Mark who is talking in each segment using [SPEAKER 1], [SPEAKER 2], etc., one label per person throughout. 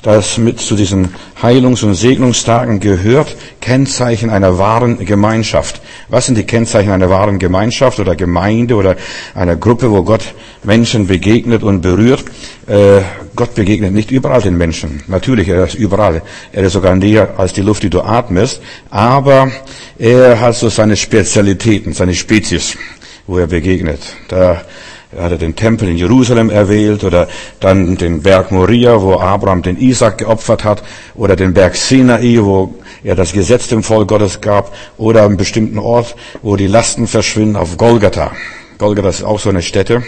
[SPEAKER 1] das mit zu diesen Heilungs- und Segnungstagen gehört, Kennzeichen einer wahren Gemeinschaft. Was sind die Kennzeichen einer wahren Gemeinschaft oder Gemeinde oder einer Gruppe, wo Gott Menschen begegnet und berührt? Gott begegnet nicht überall den Menschen. Natürlich, er ist überall. Er ist sogar näher als die Luft, die du atmest. Aber er hat so seine Spezialitäten, seine Spezies, wo er begegnet. Da hat er den Tempel in Jerusalem erwählt oder dann den Berg Moria, wo Abraham den Isaak geopfert hat, oder den Berg Sinai, wo er das Gesetz dem Volk Gottes gab, oder einen bestimmten Ort, wo die Lasten verschwinden, auf Golgatha. Golgatha ist auch so eine Stätte.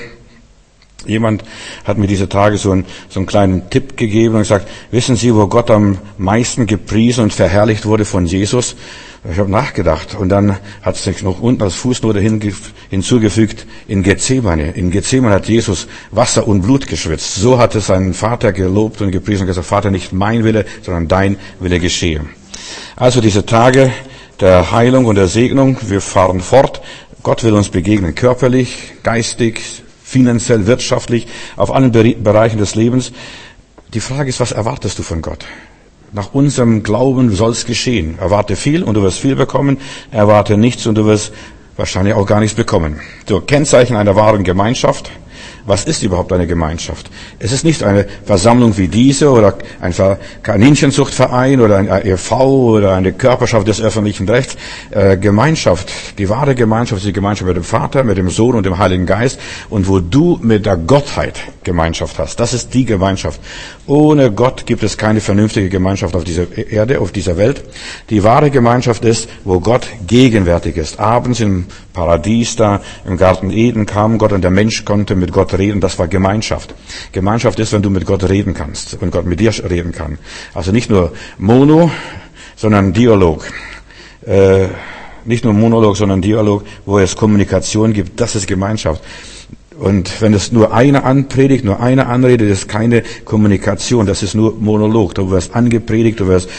[SPEAKER 1] Jemand hat mir diese Tage so einen kleinen Tipp gegeben und gesagt, wissen Sie, wo Gott am meisten gepriesen und verherrlicht wurde von Jesus? Ich habe nachgedacht und dann hat sich noch unten als Fußnote hinzugefügt, in Gethsemane. In Gethsemane hat Jesus Wasser und Blut geschwitzt. So hat es seinen Vater gelobt und gepriesen und gesagt, Vater, nicht mein Wille, sondern dein Wille geschehe. Also diese Tage der Heilung und der Segnung, wir fahren fort. Gott will uns begegnen, körperlich, geistig, finanziell, wirtschaftlich, auf allen Bereichen des Lebens. Die Frage ist, was erwartest du von Gott? Nach unserem Glauben soll's geschehen. Erwarte viel und du wirst viel bekommen. Erwarte nichts und du wirst wahrscheinlich auch gar nichts bekommen. So, Kennzeichen einer wahren Gemeinschaft. Was ist überhaupt eine Gemeinschaft? Es ist nicht eine Versammlung wie diese oder ein Kaninchenzuchtverein oder ein e.V. oder eine Körperschaft des öffentlichen Rechts. Gemeinschaft, die wahre Gemeinschaft ist die Gemeinschaft mit dem Vater, mit dem Sohn und dem Heiligen Geist und wo du mit der Gottheit Gemeinschaft hast. Das ist die Gemeinschaft. Ohne Gott gibt es keine vernünftige Gemeinschaft auf dieser Erde, auf dieser Welt. Die wahre Gemeinschaft ist, wo Gott gegenwärtig ist. Abends im Paradies da, im Garten Eden kam Gott und der Mensch konnte mit Gott reden. Das war Gemeinschaft. Gemeinschaft ist, wenn du mit Gott reden kannst, wenn Gott mit dir reden kann. Also nicht nur Mono, sondern Dialog. Nicht nur Monolog, sondern Dialog, wo es Kommunikation gibt. Das ist Gemeinschaft. Und wenn es nur einer anpredigt, nur einer anredet, ist keine Kommunikation, das ist nur Monolog. Du wirst angepredigt, du wirst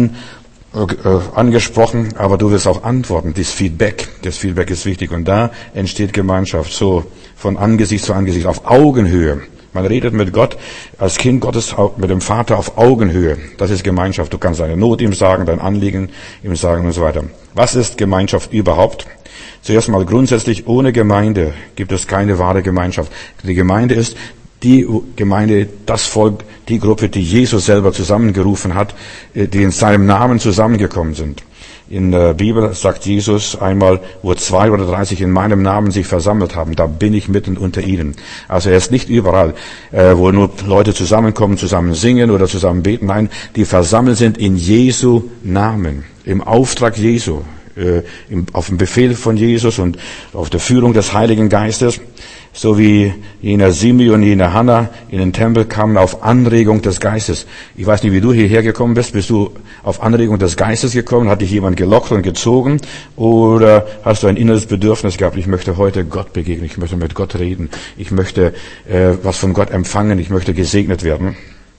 [SPEAKER 1] angesprochen, aber du wirst auch antworten. Das Feedback ist wichtig und da entsteht Gemeinschaft, so von Angesicht zu Angesicht, auf Augenhöhe. Man redet mit Gott, als Kind Gottes, mit dem Vater auf Augenhöhe. Das ist Gemeinschaft. Du kannst deine Not ihm sagen, dein Anliegen ihm sagen und so weiter. Was ist Gemeinschaft überhaupt? Zuerst mal grundsätzlich, ohne Gemeinde gibt es keine wahre Gemeinschaft. Die Gemeinde ist die Gemeinde, das Volk, die Gruppe, die Jesus selber zusammengerufen hat, die in seinem Namen zusammengekommen sind. In der Bibel sagt Jesus einmal, wo 2 oder 30 in meinem Namen sich versammelt haben, da bin ich mitten unter ihnen. Also er ist nicht überall, wo nur Leute zusammenkommen, zusammen singen oder zusammen beten. Nein, die versammelt sind in Jesu Namen, im Auftrag Jesu. Auf dem Befehl von Jesus und auf der Führung des Heiligen Geistes, so wie jener Simeon und jener Hannah in den Tempel kamen auf Anregung des Geistes. Ich weiß nicht, wie du hierher gekommen bist. Bist du auf Anregung des Geistes gekommen? Hat dich jemand gelockt und gezogen? Oder hast du ein inneres Bedürfnis gehabt, ich möchte heute Gott begegnen, ich möchte mit Gott reden, ich möchte was von Gott empfangen, ich möchte gesegnet werden?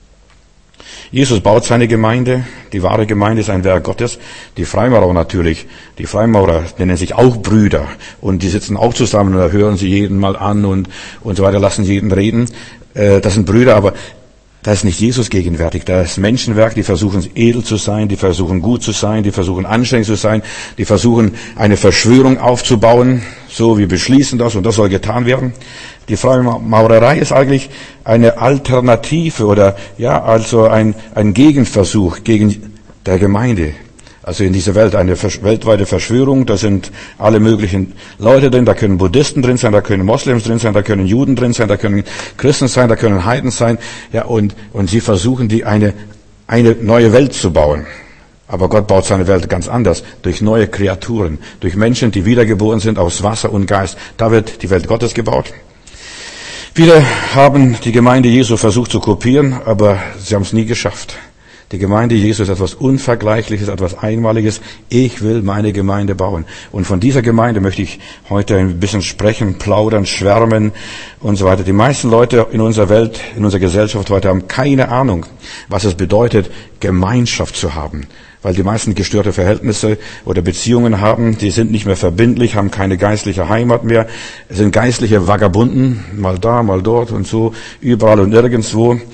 [SPEAKER 1] Jesus baut seine Gemeinde. Die wahre Gemeinde ist ein Werk Gottes. Die Freimaurer natürlich. Die Freimaurer nennen sich auch Brüder. Und die sitzen auch zusammen und da hören sie jeden mal an und so weiter, lassen jeden reden. Das sind Brüder, aber da ist nicht Jesus gegenwärtig. Da ist Menschenwerk, die versuchen edel zu sein, die versuchen gut zu sein, die versuchen anständig zu sein, die versuchen eine Verschwörung aufzubauen. So, wir beschließen das und das soll getan werden. Die Freimaurerei ist eigentlich eine Alternative oder also ein Gegenversuch gegen der Gemeinde. Also in dieser Welt eine weltweite Verschwörung, da sind alle möglichen Leute drin, da können Buddhisten drin sein, da können Moslems drin sein, da können Juden drin sein, da können Christen sein, da können Heiden sein, und sie versuchen eine neue Welt zu bauen. Aber Gott baut seine Welt ganz anders, durch neue Kreaturen, durch Menschen, die wiedergeboren sind aus Wasser und Geist. Da wird die Welt Gottes gebaut. Viele haben die Gemeinde Jesu versucht zu kopieren, aber sie haben es nie geschafft. Die Gemeinde Jesu ist etwas Unvergleichliches, etwas Einmaliges. Ich will meine Gemeinde bauen. Und von dieser Gemeinde möchte ich heute ein bisschen sprechen, plaudern, schwärmen und so weiter. Die meisten Leute in unserer Welt, in unserer Gesellschaft heute haben keine Ahnung, was es bedeutet, Gemeinschaft zu haben. Weil die meisten gestörte Verhältnisse oder Beziehungen haben, die sind nicht mehr verbindlich, haben keine geistliche Heimat mehr, sind geistliche Vagabunden, mal da, mal dort und so, überall und nirgendwo.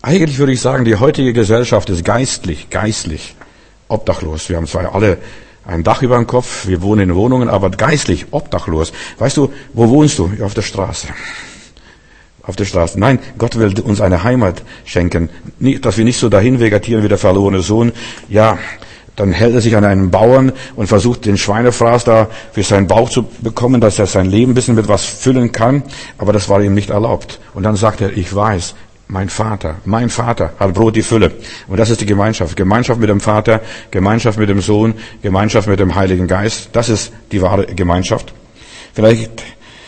[SPEAKER 1] Eigentlich würde ich sagen, die heutige Gesellschaft ist geistlich obdachlos. Wir haben zwar alle ein Dach über dem Kopf, wir wohnen in Wohnungen, aber geistlich obdachlos. Weißt du, wo wohnst du? Auf der Straße. Auf der Straße. Nein, Gott will uns eine Heimat schenken. Dass wir nicht so dahin vegetieren wie der verlorene Sohn. Ja, dann hält er sich an einen Bauern und versucht, den Schweinefraß da für seinen Bauch zu bekommen, dass er sein Leben ein bisschen mit was füllen kann. Aber das war ihm nicht erlaubt. Und dann sagt er, ich weiß, mein Vater hat Brot die Fülle. Und das ist die Gemeinschaft. Gemeinschaft mit dem Vater, Gemeinschaft mit dem Sohn, Gemeinschaft mit dem Heiligen Geist. Das ist die wahre Gemeinschaft. Vielleicht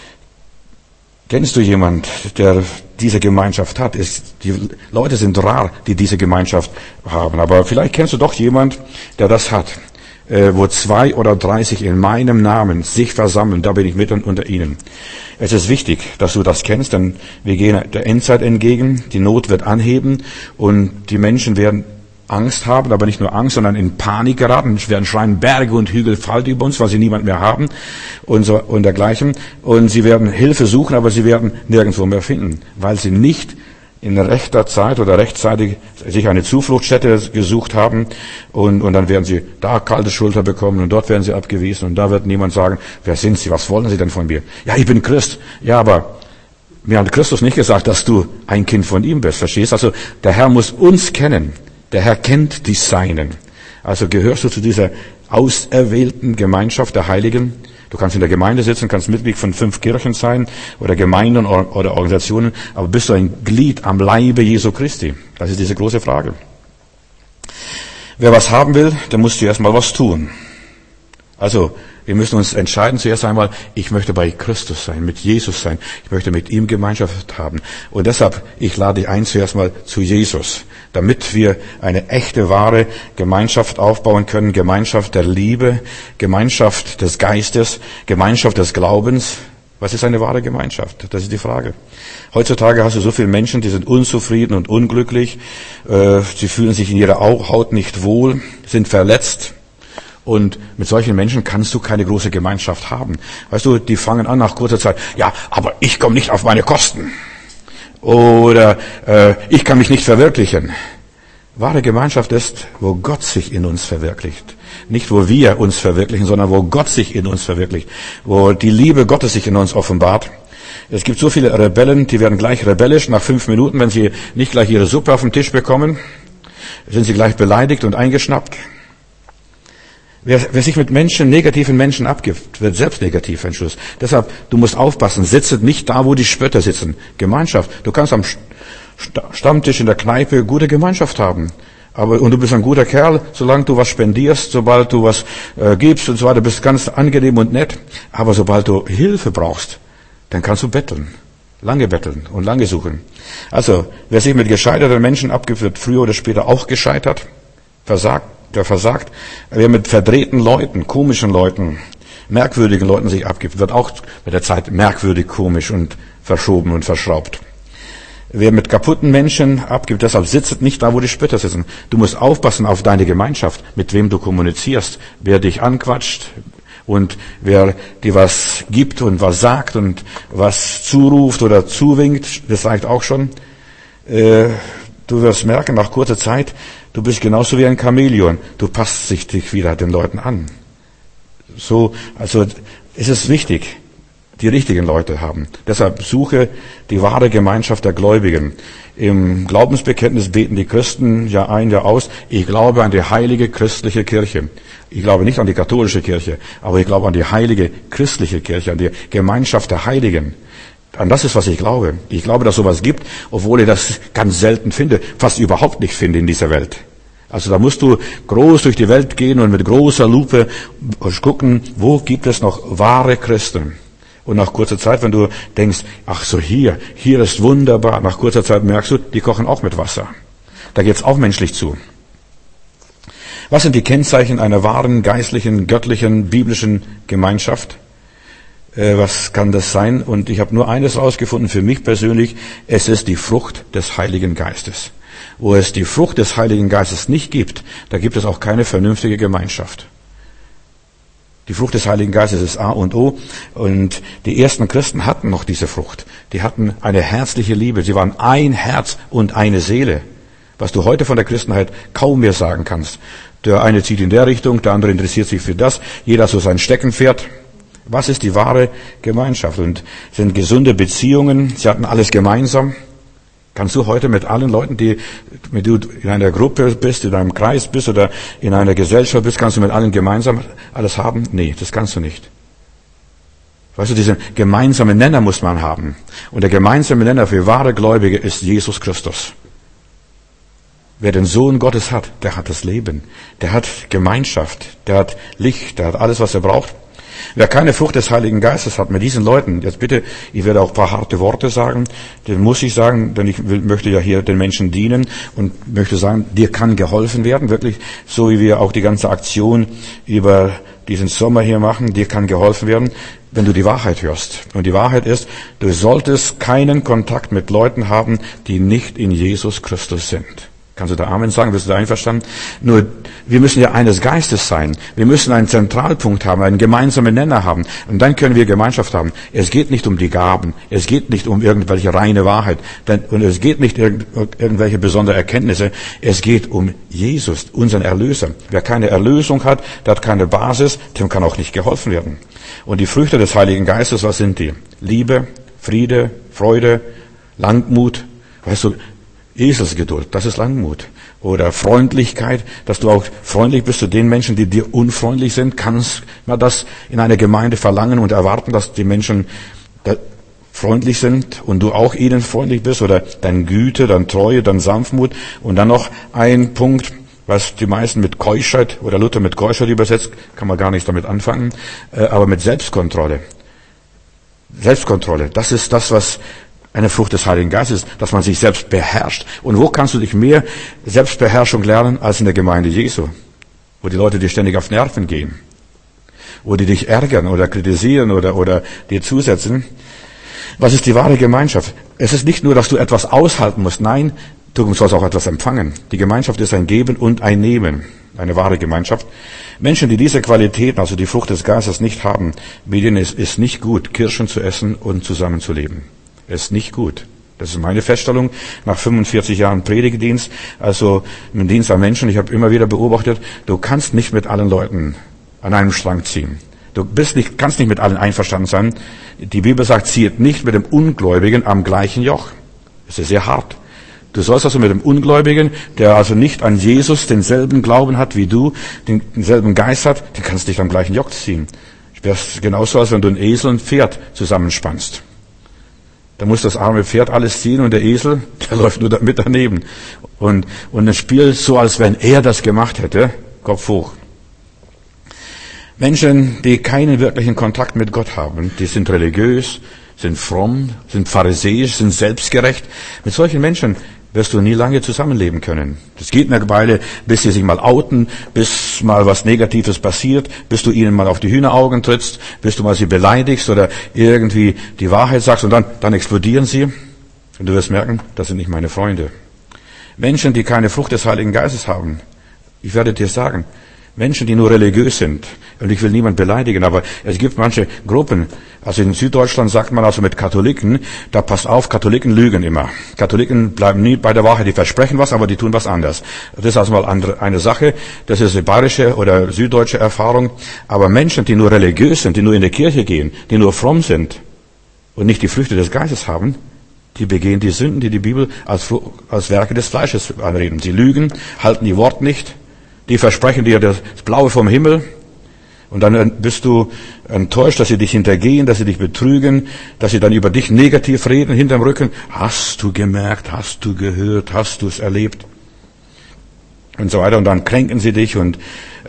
[SPEAKER 1] kennst du jemand, der diese Gemeinschaft hat? Die Leute sind rar, die diese Gemeinschaft haben. Aber vielleicht kennst du doch jemand, der das hat. Wo 2 oder 3 sich in meinem Namen sich versammeln, da bin ich mitten unter ihnen. Es ist wichtig, dass du das kennst, denn wir gehen der Endzeit entgegen, die Not wird anheben und die Menschen werden Angst haben, aber nicht nur Angst, sondern in Panik geraten. Es werden schreien, Berge und Hügel fallen über uns, weil sie niemand mehr haben und so und dergleichen. Und sie werden Hilfe suchen, aber sie werden nirgendwo mehr finden, weil sie nicht in rechter Zeit oder rechtzeitig sich eine Zufluchtsstätte gesucht haben und dann werden sie da kalte Schulter bekommen und dort werden sie abgewiesen und da wird niemand sagen, wer sind Sie, was wollen Sie denn von mir? Ja, ich bin Christ. Ja, aber mir hat Christus nicht gesagt, dass du ein Kind von ihm bist, verstehst? Also der Herr muss uns kennen. Der Herr kennt die Seinen. Also gehörst du zu dieser auserwählten Gemeinschaft der Heiligen? Du kannst in der Gemeinde sitzen, kannst Mitglied von 5 Kirchen sein oder Gemeinden oder Organisationen, aber bist du ein Glied am Leibe Jesu Christi? Das ist diese große Frage. Wer was haben will, der muss zuerst mal was tun. Also, wir müssen uns entscheiden zuerst einmal, ich möchte bei Christus sein, mit Jesus sein. Ich möchte mit ihm Gemeinschaft haben. Und deshalb, ich lade dich ein zuerst mal zu Jesus, damit wir eine echte, wahre Gemeinschaft aufbauen können. Gemeinschaft der Liebe, Gemeinschaft des Geistes, Gemeinschaft des Glaubens. Was ist eine wahre Gemeinschaft? Das ist die Frage. Heutzutage hast du so viele Menschen, die sind unzufrieden und unglücklich. Sie fühlen sich in ihrer Haut nicht wohl, sind verletzt. Und mit solchen Menschen kannst du keine große Gemeinschaft haben. Weißt du, die fangen an nach kurzer Zeit, ja, aber ich komme nicht auf meine Kosten. Oder ich kann mich nicht verwirklichen. Wahre Gemeinschaft ist, wo Gott sich in uns verwirklicht. Nicht, wo wir uns verwirklichen, sondern wo Gott sich in uns verwirklicht. Wo die Liebe Gottes sich in uns offenbart. Es gibt so viele Rebellen, die werden gleich rebellisch. Nach 5 Minuten, wenn sie nicht gleich ihre Suppe auf den Tisch bekommen, sind sie gleich beleidigt und eingeschnappt. Wer sich mit negativen Menschen abgibt, wird selbst negativ am Schluss. Deshalb, du musst aufpassen, sitze nicht da, wo die Spötter sitzen. Gemeinschaft. Du kannst am Stammtisch in der Kneipe gute Gemeinschaft haben. Und du bist ein guter Kerl, solange du was spendierst, sobald du was gibst und so weiter, bist ganz angenehm und nett. Aber sobald du Hilfe brauchst, dann kannst du betteln. Lange betteln und lange suchen. Also, wer sich mit gescheiterten Menschen abgibt, wird früher oder später auch gescheitert, versagt. Wer mit verdrehten Leuten, komischen Leuten, merkwürdigen Leuten sich abgibt, wird auch mit der Zeit merkwürdig, komisch und verschoben und verschraubt. Wer mit kaputten Menschen abgibt, deshalb sitzt nicht da, wo die Spötter sitzen. Du musst aufpassen auf deine Gemeinschaft, mit wem du kommunizierst, wer dich anquatscht und wer dir was gibt und was sagt und was zuruft oder zuwinkt, das reicht auch schon. Du wirst merken, nach kurzer Zeit, du bist genauso wie ein Chamäleon. Du passt dich wieder den Leuten an. Also es ist wichtig, die richtigen Leute haben. Deshalb suche die wahre Gemeinschaft der Gläubigen. Im Glaubensbekenntnis beten die Christen Jahr ein, Jahr aus, ich glaube an die heilige christliche Kirche. Ich glaube nicht an die katholische Kirche, aber ich glaube an die heilige christliche Kirche, an die Gemeinschaft der Heiligen. An das ist, was ich glaube. Ich glaube, dass sowas gibt, obwohl ich das ganz selten finde, fast überhaupt nicht finde in dieser Welt. Also da musst du groß durch die Welt gehen und mit großer Lupe gucken, wo gibt es noch wahre Christen. Und nach kurzer Zeit, wenn du denkst, ach so hier ist wunderbar, nach kurzer Zeit merkst du, die kochen auch mit Wasser. Da geht's auch menschlich zu. Was sind die Kennzeichen einer wahren, geistlichen, göttlichen, biblischen Gemeinschaft? Was kann das sein? Und ich habe nur eines rausgefunden für mich persönlich, es ist die Frucht des Heiligen Geistes. Wo es die Frucht des Heiligen Geistes nicht gibt, da gibt es auch keine vernünftige Gemeinschaft. Die Frucht des Heiligen Geistes ist A und O. Und die ersten Christen hatten noch diese Frucht. Die hatten eine herzliche Liebe. Sie waren ein Herz und eine Seele. Was du heute von der Christenheit kaum mehr sagen kannst. Der eine zieht in der Richtung, der andere interessiert sich für das. Jeder hat so sein Steckenpferd. Was ist die wahre Gemeinschaft? Und sind gesunde Beziehungen. Sie hatten alles gemeinsam. Kannst du heute mit allen Leuten, mit du in einer Gruppe bist, in einem Kreis bist oder in einer Gesellschaft bist, kannst du mit allen gemeinsam alles haben? Nee, das kannst du nicht. Weißt du, diesen gemeinsamen Nenner muss man haben. Und der gemeinsame Nenner für wahre Gläubige ist Jesus Christus. Wer den Sohn Gottes hat, der hat das Leben. Der hat Gemeinschaft. Der hat Licht. Der hat alles, was er braucht. Wer keine Frucht des Heiligen Geistes hat, mit diesen Leuten, jetzt bitte, ich werde auch ein paar harte Worte sagen, den muss ich sagen, denn ich möchte ja hier den Menschen dienen und möchte sagen, dir kann geholfen werden, wirklich, so wie wir auch die ganze Aktion über diesen Sommer hier machen, dir kann geholfen werden, wenn du die Wahrheit hörst. Und die Wahrheit ist, du solltest keinen Kontakt mit Leuten haben, die nicht in Jesus Christus sind. Kannst du da Amen sagen? Bist du da einverstanden? Nur, wir müssen ja eines Geistes sein. Wir müssen einen Zentralpunkt haben, einen gemeinsamen Nenner haben. Und dann können wir Gemeinschaft haben. Es geht nicht um die Gaben. Es geht nicht um irgendwelche reine Wahrheit. Und es geht nicht um irgendwelche besondere Erkenntnisse. Es geht um Jesus, unseren Erlöser. Wer keine Erlösung hat, der hat keine Basis, dem kann auch nicht geholfen werden. Und die Früchte des Heiligen Geistes, was sind die? Liebe, Friede, Freude, Langmut. Weißt du, Eselsgeduld, das ist Langmut. Oder Freundlichkeit, dass du auch freundlich bist zu den Menschen, die dir unfreundlich sind. Kannst man das in einer Gemeinde verlangen und erwarten, dass die Menschen freundlich sind und du auch ihnen freundlich bist? Oder deine Güte, deine Treue, deine Sanftmut. Und dann noch ein Punkt, was die meisten mit Keuschheit oder Luther mit Keuschheit übersetzt, kann man gar nicht damit anfangen, aber mit Selbstkontrolle. Selbstkontrolle, das ist das, was eine Frucht des Heiligen Geistes, dass man sich selbst beherrscht. Und wo kannst du dich mehr Selbstbeherrschung lernen als in der Gemeinde Jesu? Wo die Leute dir ständig auf Nerven gehen. Wo die dich ärgern oder kritisieren oder dir zusetzen. Was ist die wahre Gemeinschaft? Es ist nicht nur, dass du etwas aushalten musst. Nein, du sollst auch etwas empfangen. Die Gemeinschaft ist ein Geben und ein Nehmen. Eine wahre Gemeinschaft. Menschen, die diese Qualitäten, also die Frucht des Geistes nicht haben, mit denen ist nicht gut, Kirschen zu essen und zusammenzuleben. Ist nicht gut. Das ist meine Feststellung nach 45 Jahren Predigtdienst, also im Dienst an Menschen. Ich habe immer wieder beobachtet, du kannst nicht mit allen Leuten an einem Strang ziehen. Du kannst nicht mit allen einverstanden sein. Die Bibel sagt, zieht nicht mit dem Ungläubigen am gleichen Joch. Das ist sehr hart. Du sollst also mit dem Ungläubigen, der also nicht an Jesus denselben Glauben hat wie du, denselben Geist hat, den kannst du nicht am gleichen Joch ziehen. Das ist genauso, als wenn du einen Esel und ein Pferd zusammenspannst. Da muss das arme Pferd alles ziehen und der Esel, der läuft nur mit daneben. Und das Spiel so, als wenn er das gemacht hätte, Kopf hoch. Menschen, die keinen wirklichen Kontakt mit Gott haben, die sind religiös, sind fromm, sind pharisäisch, sind selbstgerecht. Mit solchen Menschen wirst du nie lange zusammenleben können. Das geht eine Weile, bis sie sich mal outen, bis mal was Negatives passiert, bis du ihnen mal auf die Hühneraugen trittst, bis du mal sie beleidigst oder irgendwie die Wahrheit sagst und dann explodieren sie. Und du wirst merken, das sind nicht meine Freunde. Menschen, die keine Frucht des Heiligen Geistes haben. Ich werde dir sagen, Menschen, die nur religiös sind. Und ich will niemand beleidigen, aber es gibt manche Gruppen, also in Süddeutschland sagt man also mit Katholiken, da passt auf, Katholiken lügen immer. Katholiken bleiben nie bei der Wahrheit, die versprechen was, aber die tun was anderes. Das ist also mal eine Sache, das ist eine bayerische oder süddeutsche Erfahrung. Aber Menschen, die nur religiös sind, die nur in die Kirche gehen, die nur fromm sind und nicht die Früchte des Geistes haben, die begehen die Sünden, die die Bibel als Werke des Fleisches anreden. Sie lügen, halten ihr Wort nicht. Die versprechen dir das Blaue vom Himmel und dann bist du enttäuscht, dass sie dich hintergehen, dass sie dich betrügen, dass sie dann über dich negativ reden, hinterm Rücken. Hast du gemerkt, hast du gehört, hast du es erlebt? Und so weiter. Und dann kränken sie dich und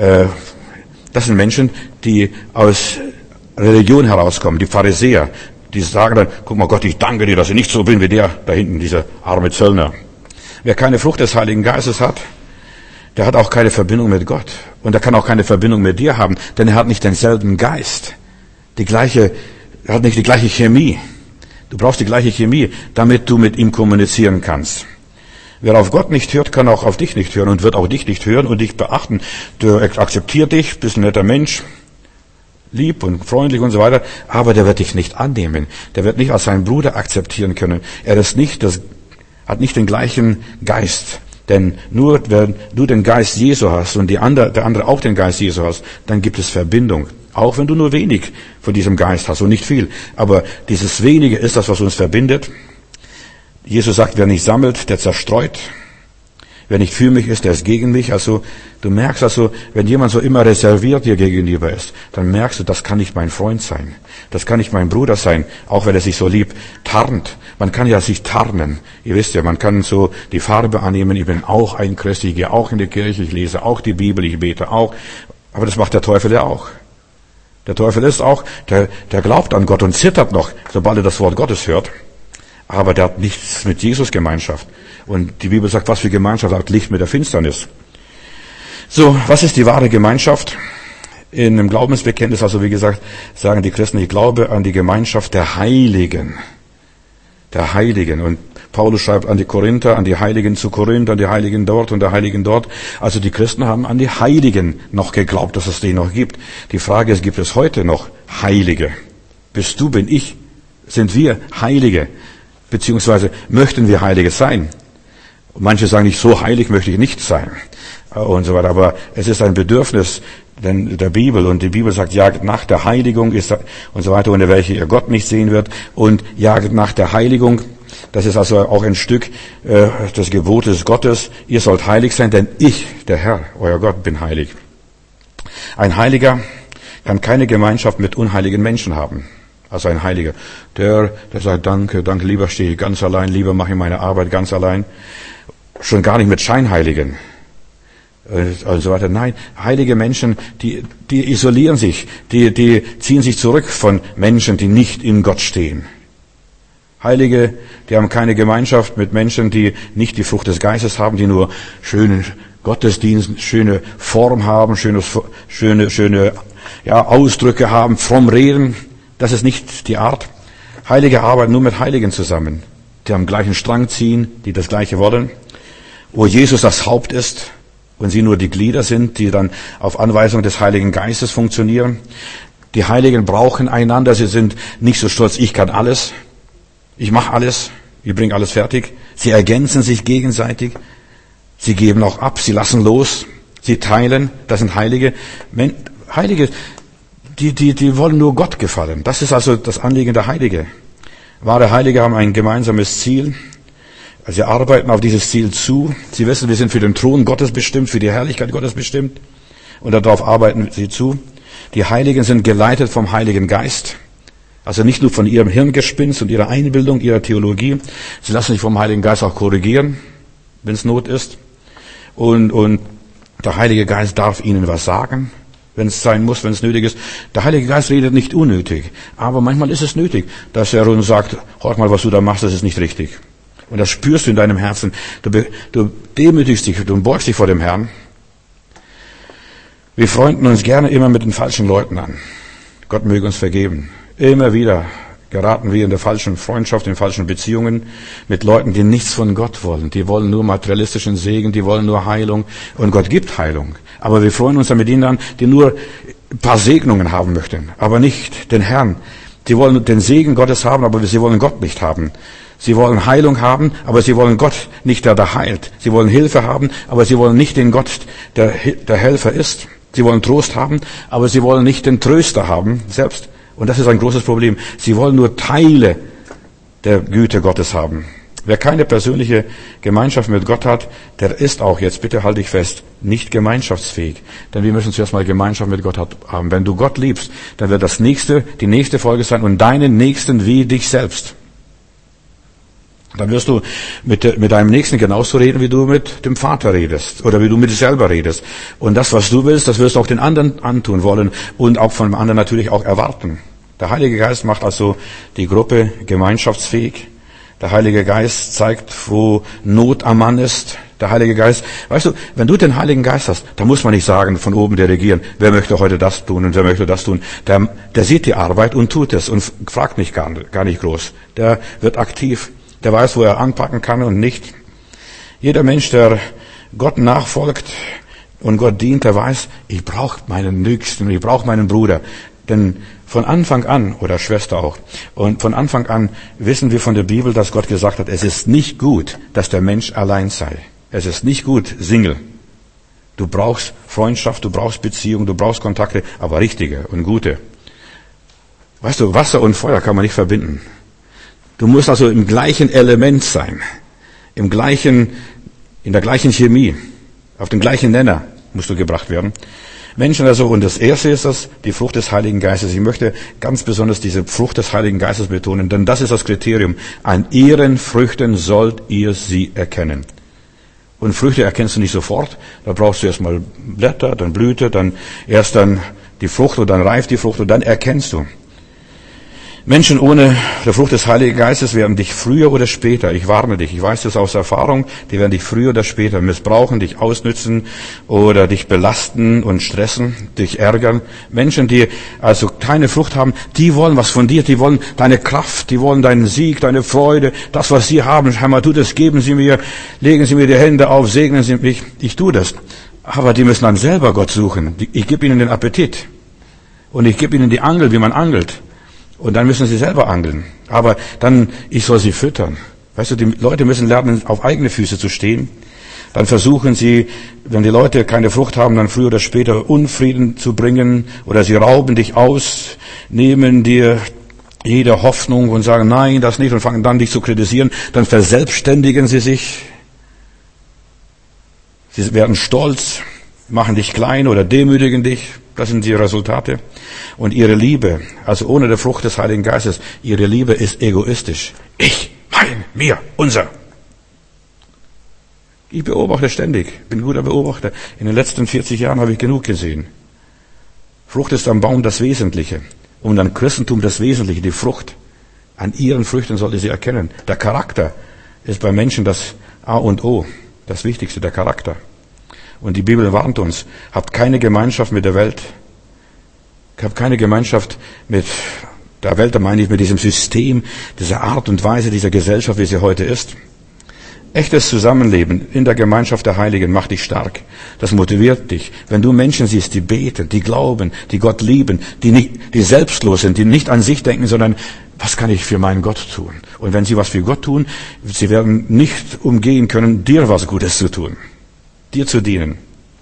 [SPEAKER 1] das sind Menschen, die aus Religion herauskommen, die Pharisäer. Die sagen dann, guck mal Gott, ich danke dir, dass ich nicht so bin wie der da hinten, dieser arme Zöllner. Wer keine Frucht des Heiligen Geistes hat, der hat auch keine Verbindung mit Gott. Und er kann auch keine Verbindung mit dir haben, denn er hat nicht denselben Geist. Er hat nicht die gleiche Chemie. Du brauchst die gleiche Chemie, damit du mit ihm kommunizieren kannst. Wer auf Gott nicht hört, kann auch auf dich nicht hören und wird auch dich nicht hören und dich beachten. Der akzeptiert dich, bist ein netter Mensch. lieb und freundlich und so weiter, aber der wird dich nicht annehmen. Der wird nicht als seinen Bruder akzeptieren können. Er ist nicht hat nicht den gleichen Geist. Denn nur wenn du den Geist Jesu hast und der andere auch den Geist Jesu hast, dann gibt es Verbindung. Auch wenn du nur wenig von diesem Geist hast und nicht viel. Aber dieses Wenige ist das, was uns verbindet. Jesus sagt, wer nicht sammelt, der zerstreut. Wer nicht für mich ist, der ist gegen mich. Also du merkst also, wenn jemand so immer reserviert dir gegenüber ist, dann merkst du, das kann nicht mein Freund sein. Das kann nicht mein Bruder sein, auch wenn er sich so lieb tarnt. Man kann ja sich tarnen. Ihr wisst ja, man kann so die Farbe annehmen, ich bin auch ein Christ, ich gehe auch in die Kirche, ich lese auch die Bibel, ich bete auch. Aber das macht der Teufel ja auch. Der Teufel ist auch, der glaubt an Gott und zittert noch, sobald er das Wort Gottes hört. Aber der hat nichts mit Jesus Gemeinschaft. Und die Bibel sagt, was für Gemeinschaft hat Licht mit der Finsternis. So, was ist die wahre Gemeinschaft? In einem Glaubensbekenntnis, also wie gesagt, sagen die Christen, ich glaube an die Gemeinschaft der Heiligen. Der Heiligen. Und Paulus schreibt an die Korinther, an die Heiligen zu Korinth, an die Heiligen dort und der Heiligen dort. Also die Christen haben an die Heiligen noch geglaubt, dass es die noch gibt. Die Frage ist, gibt es heute noch Heilige? Bist du, bin ich, sind wir Heilige? Beziehungsweise möchten wir Heilige sein? Manche sagen nicht, so heilig möchte ich nicht sein und so weiter. Aber es ist ein Bedürfnis der Bibel und die Bibel sagt, jagt nach der Heiligung ist und so weiter, ohne welche ihr Gott nicht sehen wird und jagt nach der Heiligung. Das ist also auch ein Stück des Gebotes Gottes. Ihr sollt heilig sein, denn ich, der Herr, euer Gott, bin heilig. Ein Heiliger kann keine Gemeinschaft mit unheiligen Menschen haben. Also ein Heiliger, der sagt, danke, lieber stehe ich ganz allein, lieber mache ich meine Arbeit ganz allein. Schon gar nicht mit Scheinheiligen. Also weiter. Nein, heilige Menschen, die isolieren sich, die ziehen sich zurück von Menschen, die nicht in Gott stehen. Heilige, die haben keine Gemeinschaft mit Menschen, die nicht die Frucht des Geistes haben, die nur schönen Gottesdienst, schöne Form haben, schöne Ausdrücke haben, fromm reden. Das ist nicht die Art. Heilige arbeiten nur mit Heiligen zusammen, die am gleichen Strang ziehen, die das Gleiche wollen. Wo Jesus das Haupt ist und sie nur die Glieder sind, die dann auf Anweisung des Heiligen Geistes funktionieren. Die Heiligen brauchen einander, sie sind nicht so stolz, ich kann alles, ich mache alles, ich bringe alles fertig. Sie ergänzen sich gegenseitig, sie geben auch ab, sie lassen los, sie teilen, das sind Heilige. Heilige, die wollen nur Gott gefallen. Das ist also das Anliegen der Heilige. Wahre Heilige haben ein gemeinsames Ziel. Sie arbeiten auf dieses Ziel zu. Sie wissen, wir sind für den Thron Gottes bestimmt, für die Herrlichkeit Gottes bestimmt. Und darauf arbeiten sie zu. Die Heiligen sind geleitet vom Heiligen Geist. Also nicht nur von ihrem Hirngespinst und ihrer Einbildung, ihrer Theologie. Sie lassen sich vom Heiligen Geist auch korrigieren, wenn es Not ist. Und der Heilige Geist darf ihnen was sagen, wenn es sein muss, wenn es nötig ist. Der Heilige Geist redet nicht unnötig. Aber manchmal ist es nötig, dass er uns sagt, hör mal, was du da machst, das ist nicht richtig. Und das spürst du in deinem Herzen. Du demütigst dich, du beugst dich vor dem Herrn. Wir freunden uns gerne immer mit den falschen Leuten an. Gott möge uns vergeben. Immer wieder geraten wir in der falschen Freundschaft, in falschen Beziehungen mit Leuten, die nichts von Gott wollen. Die wollen nur materialistischen Segen, die wollen nur Heilung. Und Gott gibt Heilung. Aber wir freuen uns dann mit ihnen an, die nur ein paar Segnungen haben möchten, aber nicht den Herrn. Sie wollen den Segen Gottes haben, aber sie wollen Gott nicht haben. Sie wollen Heilung haben, aber sie wollen Gott nicht, der da heilt. Sie wollen Hilfe haben, aber sie wollen nicht den Gott, der Helfer ist. Sie wollen Trost haben, aber sie wollen nicht den Tröster haben selbst. Und das ist ein großes Problem. Sie wollen nur Teile der Güte Gottes haben. Wer keine persönliche Gemeinschaft mit Gott hat, der ist auch, jetzt bitte halte ich fest, nicht gemeinschaftsfähig. Denn wir müssen zuerst mal Gemeinschaft mit Gott haben. Wenn du Gott liebst, dann wird die nächste Folge sein, und deinen Nächsten wie dich selbst. Dann wirst du mit deinem Nächsten genauso reden, wie du mit dem Vater redest oder wie du mit dir selber redest. Und das, was du willst, das wirst du auch den anderen antun wollen und auch von dem anderen natürlich auch erwarten. Der Heilige Geist macht also die Gruppe gemeinschaftsfähig. Der Heilige Geist zeigt, wo Not am Mann ist. Der Heilige Geist, weißt du, wenn du den Heiligen Geist hast, dann muss man nicht sagen, von oben dirigieren, wer möchte heute das tun und wer möchte das tun. Der sieht die Arbeit und tut es und fragt nicht gar nicht groß. Der wird aktiv. Der weiß, wo er anpacken kann und nicht. Jeder Mensch, der Gott nachfolgt und Gott dient, der weiß, ich brauche meinen Nächsten, ich brauche meinen Bruder. Denn von Anfang an, oder Schwester auch, und von Anfang an wissen wir von der Bibel, dass Gott gesagt hat, es ist nicht gut, dass der Mensch allein sei. Es ist nicht gut, Single. Du brauchst Freundschaft, du brauchst Beziehung, du brauchst Kontakte, aber richtige und gute. Weißt du, Wasser und Feuer kann man nicht verbinden. Du musst also im gleichen Element sein, in der gleichen Chemie, auf den gleichen Nenner musst du gebracht werden. Menschen also, und das erste ist das, die Frucht des Heiligen Geistes. Ich möchte ganz besonders diese Frucht des Heiligen Geistes betonen, denn das ist das Kriterium. An ihren Früchten sollt ihr sie erkennen. Und Früchte erkennst du nicht sofort. Da brauchst du erstmal Blätter, dann Blüte, dann die Frucht und dann reift die Frucht und dann erkennst du. Menschen ohne der Frucht des Heiligen Geistes werden dich früher oder später, ich warne dich, ich weiß das aus Erfahrung, die werden dich früher oder später missbrauchen, dich ausnützen oder dich belasten und stressen, dich ärgern. Menschen, die also keine Frucht haben, die wollen was von dir, die wollen deine Kraft, die wollen deinen Sieg, deine Freude, das, was sie haben. Herr, tu das, geben Sie mir, legen Sie mir die Hände auf, segnen Sie mich, ich tue das. Aber die müssen dann selber Gott suchen. Ich gebe ihnen den Appetit und ich gebe ihnen die Angel, wie man angelt. Und dann müssen sie selber angeln. Aber dann, ich soll sie füttern. Weißt du, die Leute müssen lernen, auf eigene Füße zu stehen. Dann versuchen sie, wenn die Leute keine Frucht haben, dann früher oder später Unfrieden zu bringen. Oder sie rauben dich aus, nehmen dir jede Hoffnung und sagen, nein, das nicht, und fangen dann dich zu kritisieren. Dann verselbstständigen sie sich. Sie werden stolz, machen dich klein oder demütigen dich. Das sind die Resultate. Und ihre Liebe, also ohne die Frucht des Heiligen Geistes, ihre Liebe ist egoistisch. Ich, mein, mir, unser. Ich beobachte ständig, bin ein guter Beobachter. In den letzten 40 Jahren habe ich genug gesehen. Frucht ist am Baum das Wesentliche. Und am Christentum das Wesentliche, die Frucht. An ihren Früchten sollt ihr sie erkennen. Der Charakter ist bei Menschen das A und O, das Wichtigste, der Charakter. Und die Bibel warnt uns, habt keine Gemeinschaft mit der Welt. Habt keine Gemeinschaft mit der Welt, da meine ich mit diesem System, dieser Art und Weise, dieser Gesellschaft, wie sie heute ist. Echtes Zusammenleben in der Gemeinschaft der Heiligen macht dich stark. Das motiviert dich. Wenn du Menschen siehst, die beten, die glauben, die Gott lieben, die selbstlos sind, die nicht an sich denken, sondern was kann ich für meinen Gott tun? Und wenn sie was für Gott tun, sie werden nicht umgehen können, dir was Gutes zu tun. Dir zu dienen.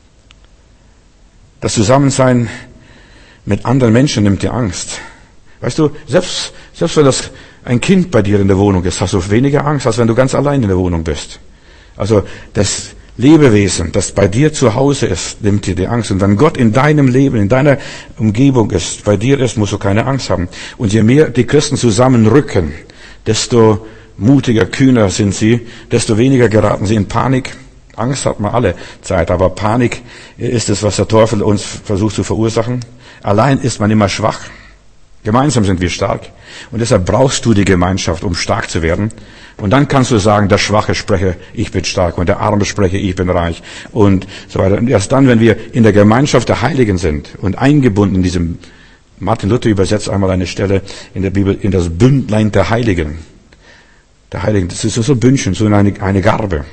[SPEAKER 1] Das Zusammensein mit anderen Menschen nimmt dir Angst. Weißt du, selbst wenn das ein Kind bei dir in der Wohnung ist, hast du weniger Angst, als wenn du ganz allein in der Wohnung bist. Also das Lebewesen, das bei dir zu Hause ist, nimmt dir die Angst. Und wenn Gott in deinem Leben, in deiner Umgebung ist, bei dir ist, musst du keine Angst haben. Und je mehr die Christen zusammenrücken, desto mutiger, kühner sind sie, desto weniger geraten sie in Panik. Angst hat man alle Zeit, aber Panik ist es, was der Teufel uns versucht zu verursachen. Allein ist man immer schwach. Gemeinsam sind wir stark. Und deshalb brauchst du die Gemeinschaft, um stark zu werden. Und dann kannst du sagen, der Schwache spreche, ich bin stark. Und der Arme spreche, ich bin reich. Und so weiter. Und erst dann, wenn wir in der Gemeinschaft der Heiligen sind und eingebunden in diesem, Martin Luther übersetzt einmal eine Stelle in der Bibel, in das Bündlein der Heiligen. Der Heiligen, das ist so ein Bündchen, so eine Garbe.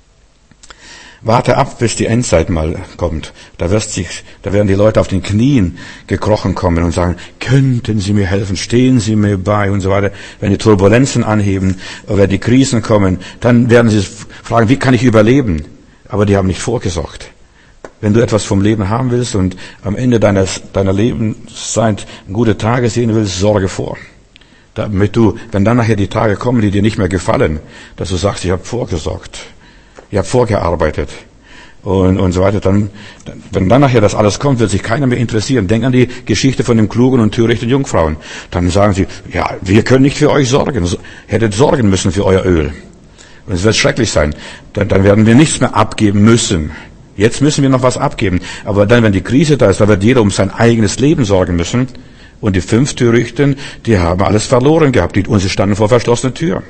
[SPEAKER 1] Warte ab, bis die Endzeit mal kommt. Da werden die Leute auf den Knien gekrochen kommen und sagen, könnten Sie mir helfen, stehen Sie mir bei und so weiter. Wenn die Turbulenzen anheben, oder die Krisen kommen, dann werden sie fragen, wie kann ich überleben? Aber die haben nicht vorgesorgt. Wenn du etwas vom Leben haben willst und am Ende deiner Lebenszeit gute Tage sehen willst, sorge vor. Damit du, wenn dann nachher die Tage kommen, die dir nicht mehr gefallen, dass du sagst, ich habe vorgesorgt. Ich habe vorgearbeitet und so weiter. Dann, wenn dann nachher das alles kommt, wird sich keiner mehr interessieren. Denk an die Geschichte von den klugen und törichten Jungfrauen. Dann sagen sie, ja, wir können nicht für euch sorgen. Hättet sorgen müssen für euer Öl. Und es wird schrecklich sein. Dann werden wir nichts mehr abgeben müssen. Jetzt müssen wir noch was abgeben. Aber dann, wenn die Krise da ist, da wird jeder um sein eigenes Leben sorgen müssen. Und die 5 Törichten, die haben alles verloren gehabt. Und sie standen vor verschlossener Tür.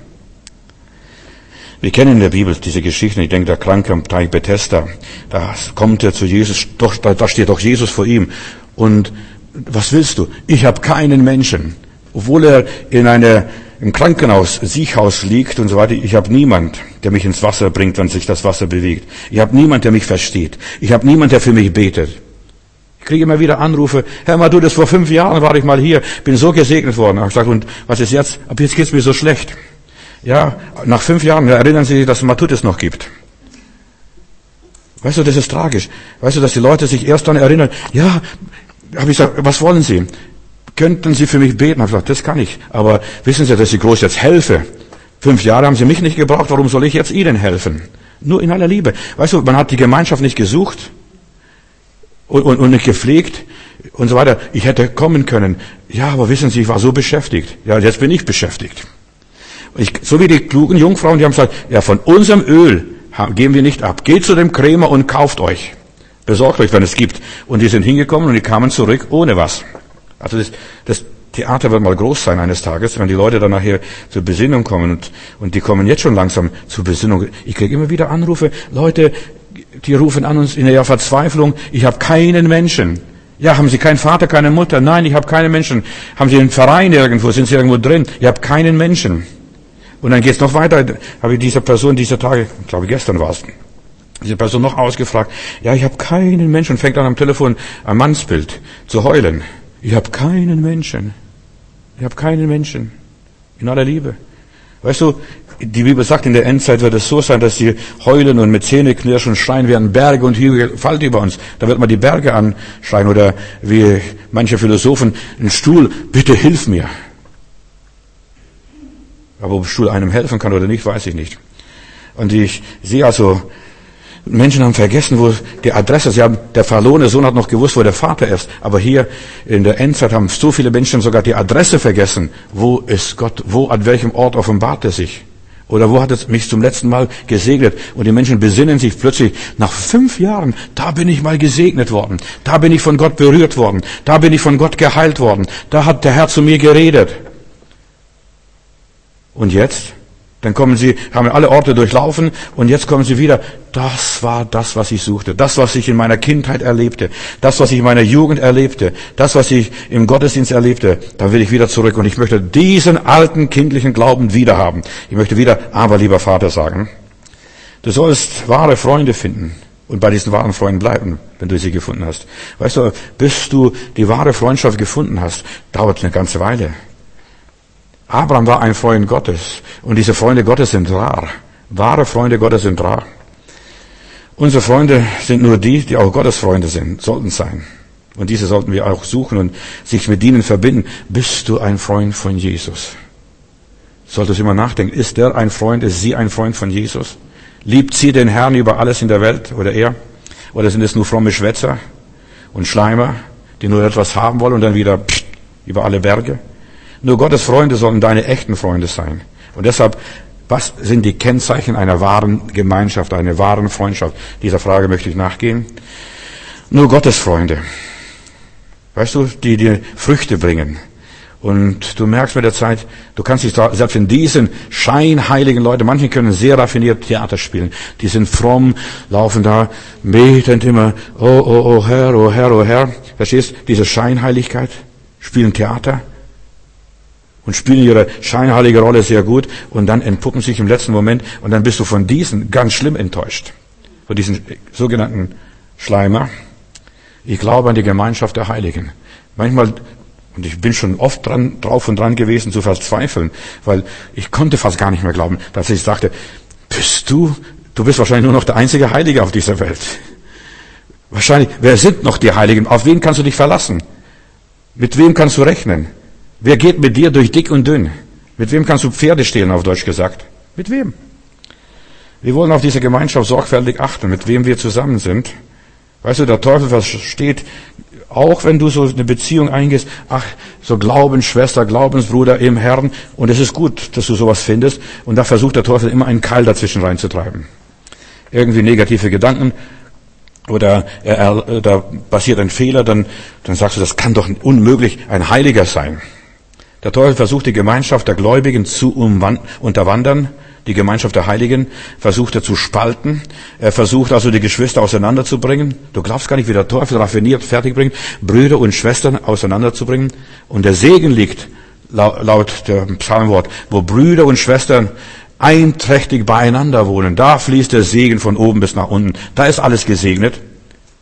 [SPEAKER 1] Wir kennen in der Bibel diese Geschichten. Ich denke, der Kranke am Teich Bethesda, da kommt er zu Jesus, da steht doch Jesus vor ihm. Und was willst du? Ich habe keinen Menschen. Obwohl er im Krankenhaus, Siechhaus liegt und so weiter, ich habe niemand, der mich ins Wasser bringt, wenn sich das Wasser bewegt. Ich habe niemand, der mich versteht. Ich habe niemand, der für mich betet. Ich kriege immer wieder Anrufe, Herr Matthäus, vor 5 Jahren war ich mal hier, bin so gesegnet worden. Ich habe gesagt, und was ist jetzt? Ab jetzt geht's mir so schlecht. Ja, nach 5 Jahren erinnern Sie sich, dass es Matthäus noch gibt. Weißt du, das ist tragisch. Weißt du, dass die Leute sich erst dann erinnern, ja, habe ich gesagt, was wollen Sie? Könnten Sie für mich beten? Ich habe gesagt, das kann ich. Aber wissen Sie, dass ich groß jetzt helfe? 5 Jahre haben Sie mich nicht gebraucht, warum soll ich jetzt Ihnen helfen? Nur in aller Liebe. Weißt du, man hat die Gemeinschaft nicht gesucht und nicht gepflegt und so weiter. Ich hätte kommen können. Ja, aber wissen Sie, ich war so beschäftigt. Ja, jetzt bin ich beschäftigt. So wie die klugen Jungfrauen, die haben gesagt, ja, von unserem Öl geben wir nicht ab. Geht zu dem Krämer und kauft euch. Besorgt euch, wenn es gibt. Und die sind hingekommen und die kamen zurück ohne was. Also das Theater wird mal groß sein eines Tages, wenn die Leute dann nachher zur Besinnung kommen. Und die kommen jetzt schon langsam zur Besinnung. Ich kriege immer wieder Anrufe, Leute, die rufen an uns in der Verzweiflung, ich habe keinen Menschen. Ja, haben Sie keinen Vater, keine Mutter? Nein, ich habe keinen Menschen. Haben Sie einen Verein irgendwo? Sind Sie irgendwo drin? Ich habe keinen Menschen. Und dann geht's noch weiter, habe ich dieser Person dieser Tage, ich glaube gestern war es, diese Person noch ausgefragt, ja, ich habe keinen Menschen, und fängt an am Telefon ein Mannsbild zu heulen. Ich habe keinen Menschen. Ich habe keinen Menschen. In aller Liebe. Weißt du, die Bibel sagt, in der Endzeit wird es so sein, dass sie heulen und mit Zähneknirschen schreien werden, Berge und Hügel fallt über uns. Da wird man die Berge anschreien oder wie manche Philosophen, ein Stuhl, bitte hilf mir. Aber ob Stuhl einem helfen kann oder nicht, weiß ich nicht. Und ich sehe also, Menschen haben vergessen, wo die Adresse ist. Der verlorene Sohn hat noch gewusst, wo der Vater ist. Aber hier in der Endzeit haben so viele Menschen sogar die Adresse vergessen. Wo ist Gott? Wo, an welchem Ort offenbart er sich? Oder wo hat es mich zum letzten Mal gesegnet? Und die Menschen besinnen sich plötzlich, nach 5 Jahren, da bin ich mal gesegnet worden. Da bin ich von Gott berührt worden. Da bin ich von Gott geheilt worden. Da hat der Herr zu mir geredet. Und jetzt? Dann kommen sie, haben alle Orte durchlaufen und jetzt kommen sie wieder. Das war das, was ich suchte. Das, was ich in meiner Kindheit erlebte. Das, was ich in meiner Jugend erlebte. Das, was ich im Gottesdienst erlebte. Da will ich wieder zurück und ich möchte diesen alten kindlichen Glauben wieder haben. Ich möchte wieder, aber lieber Vater sagen, du sollst wahre Freunde finden und bei diesen wahren Freunden bleiben, wenn du sie gefunden hast. Weißt du, bis du die wahre Freundschaft gefunden hast, dauert eine ganze Weile. Abraham war ein Freund Gottes und diese Freunde Gottes sind rar. Wahre Freunde Gottes sind rar. Unsere Freunde sind nur die auch Gottes Freunde sind, sollten sein. Und diese sollten wir auch suchen und sich mit ihnen verbinden. Bist du ein Freund von Jesus? Solltest du immer nachdenken, ist der ein Freund, ist sie ein Freund von Jesus? Liebt sie den Herrn über alles in der Welt oder er? Oder sind es nur fromme Schwätzer und Schleimer, die nur etwas haben wollen und dann wieder über alle Berge? Nur Gottes Freunde sollen deine echten Freunde sein. Und deshalb, was sind die Kennzeichen einer wahren Gemeinschaft, einer wahren Freundschaft? Dieser Frage möchte ich nachgehen. Nur Gottes Freunde. Weißt du, die dir Früchte bringen. Und du merkst mit der Zeit, du kannst dich selbst in diesen scheinheiligen Leuten, manche können sehr raffiniert Theater spielen, die sind fromm, laufen da, betend immer, oh Herr, oh Herr, oh Herr. Verstehst? Diese Scheinheiligkeit, spielen Theater. Und spielen ihre scheinheilige Rolle sehr gut und dann entpuppen sich im letzten Moment und dann bist du von diesen ganz schlimm enttäuscht. Von diesen sogenannten Schleimer. Ich glaube an die Gemeinschaft der Heiligen. Manchmal, und ich bin schon oft drauf und dran gewesen zu verzweifeln, weil ich konnte fast gar nicht mehr glauben, dass ich sagte, du bist wahrscheinlich nur noch der einzige Heilige auf dieser Welt. Wahrscheinlich, wer sind noch die Heiligen? Auf wen kannst du dich verlassen? Mit wem kannst du rechnen? Wer geht mit dir durch dick und dünn? Mit wem kannst du Pferde stehlen, auf Deutsch gesagt? Mit wem? Wir wollen auf diese Gemeinschaft sorgfältig achten, mit wem wir zusammen sind. Weißt du, der Teufel versteht, auch wenn du so eine Beziehung eingehst, so Glaubensschwester, Glaubensbruder im Herrn, und es ist gut, dass du sowas findest, und da versucht der Teufel immer einen Keil dazwischen reinzutreiben. Irgendwie negative Gedanken, oder da passiert ein Fehler, dann sagst du, das kann doch unmöglich ein Heiliger sein. Der Teufel versucht, die Gemeinschaft der Gläubigen zu unterwandern, die Gemeinschaft der Heiligen versucht er zu spalten. Er versucht also, die Geschwister auseinanderzubringen. Du glaubst gar nicht, wie der Teufel raffiniert fertigbringt, Brüder und Schwestern auseinanderzubringen. Und der Segen liegt, laut dem Psalmwort, wo Brüder und Schwestern einträchtig beieinander wohnen. Da fließt der Segen von oben bis nach unten. Da ist alles gesegnet.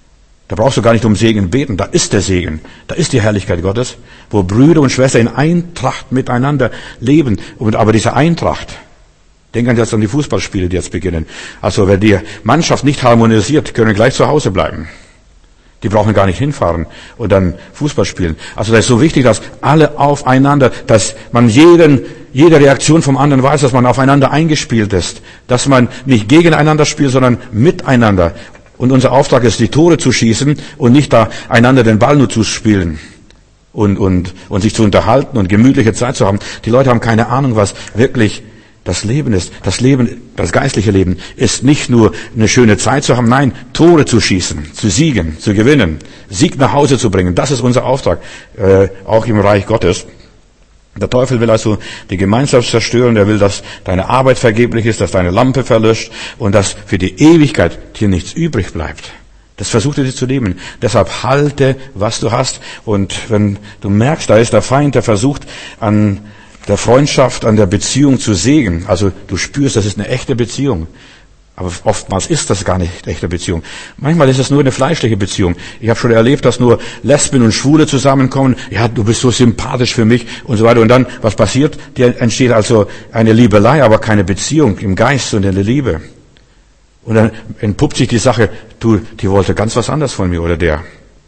[SPEAKER 1] Da brauchst du gar nicht um Segen beten. Da ist der Segen. Da ist die Herrlichkeit Gottes, wo Brüder und Schwestern in Eintracht miteinander leben. Aber diese Eintracht, denken jetzt an die Fußballspiele, die jetzt beginnen. Also wenn die Mannschaft nicht harmonisiert, können gleich zu Hause bleiben. Die brauchen gar nicht hinfahren und dann Fußball spielen. Also das ist so wichtig, dass alle aufeinander, dass man jede Reaktion vom anderen weiß, dass man aufeinander eingespielt ist. Dass man nicht gegeneinander spielt, sondern miteinander. Und unser Auftrag ist, die Tore zu schießen und nicht da einander den Ball nur zu spielen. Und sich zu unterhalten und gemütliche Zeit zu haben. Die Leute haben keine Ahnung, was wirklich das Leben ist. Das Leben, das geistliche Leben ist nicht nur eine schöne Zeit zu haben, nein, Tore zu schießen, zu siegen, zu gewinnen, Sieg nach Hause zu bringen. Das ist unser Auftrag, auch im Reich Gottes. Der Teufel will also die Gemeinschaft zerstören, der will, dass deine Arbeit vergeblich ist, dass deine Lampe verlöscht und dass für die Ewigkeit dir nichts übrig bleibt. Das versucht er dir zu nehmen. Deshalb halte, was du hast. Und wenn du merkst, da ist der Feind, der versucht an der Freundschaft, an der Beziehung zu sägen. Also du spürst, das ist eine echte Beziehung. Aber oftmals ist das gar nicht echte Beziehung. Manchmal ist es nur eine fleischliche Beziehung. Ich habe schon erlebt, dass nur Lesben und Schwule zusammenkommen. Ja, du bist so sympathisch für mich und so weiter. Und dann, was passiert? Dir entsteht also eine Liebelei, aber keine Beziehung im Geist und in der Liebe. Und dann entpuppt sich die Sache, die wollte ganz was anderes von mir oder der.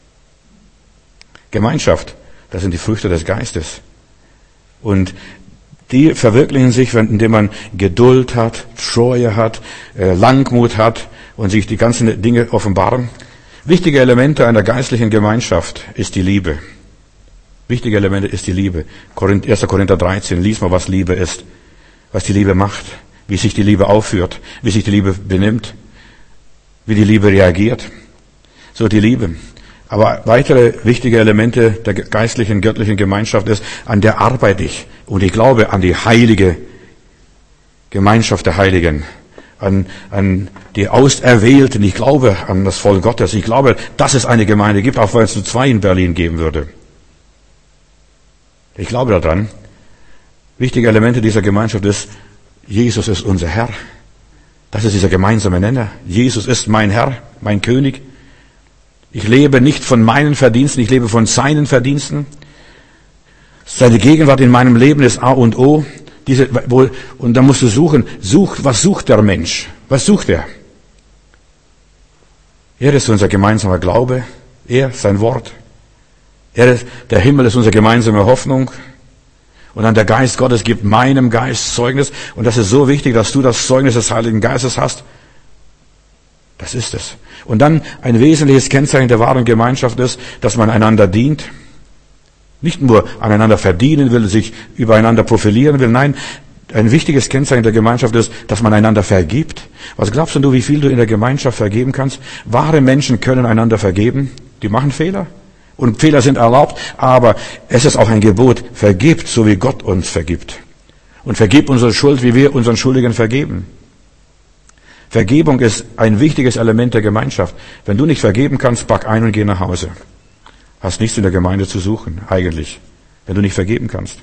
[SPEAKER 1] Gemeinschaft, das sind die Früchte des Geistes. Und die verwirklichen sich, indem man Geduld hat, Treue hat, Langmut hat und sich die ganzen Dinge offenbaren. Wichtige Elemente einer geistlichen Gemeinschaft ist die Liebe. Wichtige Elemente ist die Liebe. 1. Korinther 13, lies mal, was Liebe ist, was die Liebe macht, wie sich die Liebe aufführt, wie sich die Liebe benimmt, wie die Liebe reagiert. So die Liebe. Aber weitere wichtige Elemente der geistlichen, göttlichen Gemeinschaft ist, an der arbeite ich. Und ich glaube an die heilige Gemeinschaft der Heiligen, an die Auserwählten. Ich glaube an das Volk Gottes. Ich glaube, dass es eine Gemeinde gibt, auch wenn es nur 2 in Berlin geben würde. Ich glaube daran. Wichtige Elemente dieser Gemeinschaft ist, Jesus ist unser Herr. Das ist dieser gemeinsame Nenner. Jesus ist mein Herr, mein König. Ich lebe nicht von meinen Verdiensten, ich lebe von seinen Verdiensten. Seine Gegenwart in meinem Leben ist A und O. Und da musst du suchen, was sucht der Mensch? Was sucht er? Er ist unser gemeinsamer Glaube, sein Wort. Der Himmel ist unsere gemeinsame Hoffnung. Und dann der Geist Gottes gibt meinem Geist Zeugnis. Und das ist so wichtig, dass du das Zeugnis des Heiligen Geistes hast. Das ist es. Und dann ein wesentliches Kennzeichen der wahren Gemeinschaft ist, dass man einander dient. Nicht nur aneinander verdienen will, sich übereinander profilieren will. Nein, ein wichtiges Kennzeichen der Gemeinschaft ist, dass man einander vergibt. Was glaubst du, wie viel du in der Gemeinschaft vergeben kannst? Wahre Menschen können einander vergeben. Die machen Fehler. Und Fehler sind erlaubt. Aber es ist auch ein Gebot. Vergibt, so wie Gott uns vergibt. Und vergib unsere Schuld, wie wir unseren Schuldigen vergeben. Vergebung ist ein wichtiges Element der Gemeinschaft. Wenn du nicht vergeben kannst, pack ein und geh nach Hause. Hast nichts in der Gemeinde zu suchen, eigentlich, wenn du nicht vergeben kannst.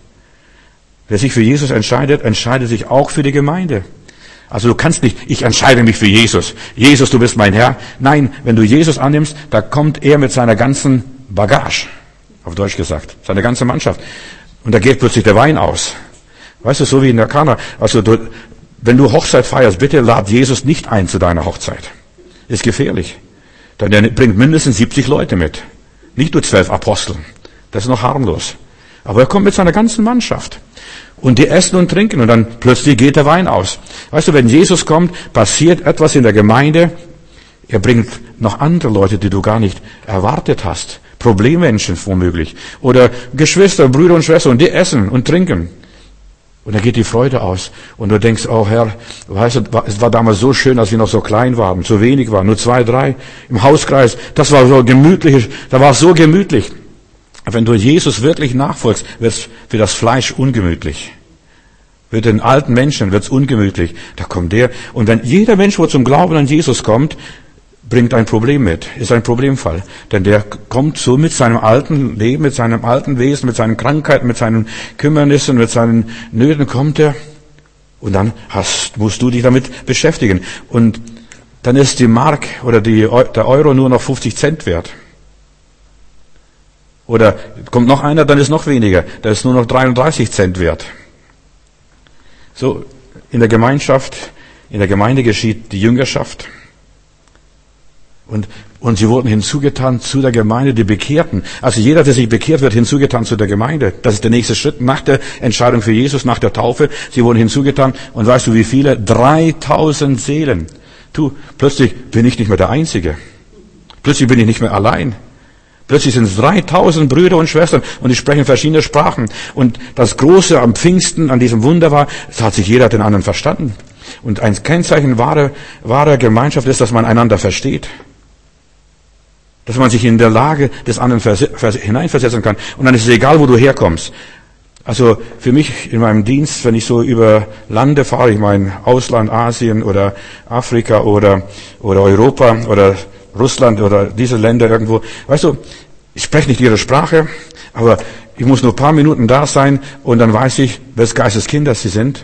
[SPEAKER 1] Wer sich für Jesus entscheidet, entscheidet sich auch für die Gemeinde. Also du kannst nicht, ich entscheide mich für Jesus. Jesus, du bist mein Herr. Nein, wenn du Jesus annimmst, da kommt er mit seiner ganzen Bagage, auf Deutsch gesagt, seine ganze Mannschaft. Und da geht plötzlich der Wein aus. Weißt du, so wie in der Kana. Also wenn du Hochzeit feierst, bitte lad Jesus nicht ein zu deiner Hochzeit. Ist gefährlich. Denn der bringt mindestens 70 Leute mit. Nicht nur 12 Apostel. Das ist noch harmlos. Aber er kommt mit seiner ganzen Mannschaft. Und die essen und trinken und dann plötzlich geht der Wein aus. Weißt du, wenn Jesus kommt, passiert etwas in der Gemeinde. Er bringt noch andere Leute, die du gar nicht erwartet hast. Problemmenschen womöglich. Oder Geschwister, Brüder und Schwestern. Und die essen und trinken. Und dann geht die Freude aus. Und du denkst, oh Herr, weißt du, es war damals so schön, als wir noch so klein waren, so wenig waren, nur 2, 3 im Hauskreis. Das war so gemütlich, da war es so gemütlich. Wenn du Jesus wirklich nachfolgst, wird es für das Fleisch ungemütlich. Für den alten Menschen wird es ungemütlich. Da kommt der. Und wenn jeder Mensch, wo zum Glauben an Jesus kommt, bringt ein Problem mit, ist ein Problemfall. Denn der kommt so mit seinem alten Leben, mit seinem alten Wesen, mit seinen Krankheiten, mit seinen Kümmernissen, mit seinen Nöten kommt er. Und dann musst du dich damit beschäftigen. Und dann ist die Mark oder der Euro nur noch 50 Cent wert. Oder kommt noch einer, dann ist noch weniger. Da ist nur noch 33 Cent wert. So, in der Gemeinschaft, in der Gemeinde geschieht die Jüngerschaft. Und sie wurden hinzugetan zu der Gemeinde, die Bekehrten. Also jeder, der sich bekehrt, wird hinzugetan zu der Gemeinde. Das ist der nächste Schritt nach der Entscheidung für Jesus, nach der Taufe. Sie wurden hinzugetan. Und weißt du, wie viele? 3000 Seelen. Plötzlich bin ich nicht mehr der Einzige. Plötzlich bin ich nicht mehr allein. Plötzlich sind es 3000 Brüder und Schwestern und die sprechen verschiedene Sprachen. Und das Große am Pfingsten, an diesem Wunder war, es hat sich jeder den anderen verstanden. Und ein Kennzeichen wahrer Gemeinschaft ist, dass man einander versteht. Dass man sich in der Lage des anderen hineinversetzen kann. Und dann ist es egal, wo du herkommst. Also für mich in meinem Dienst, wenn ich so über Lande fahre, ich meine Ausland, Asien oder Afrika oder Europa oder Russland oder diese Länder irgendwo. Weißt du, ich spreche nicht ihre Sprache, aber ich muss nur ein paar Minuten da sein und dann weiß ich, wes Geisteskinder sie sind.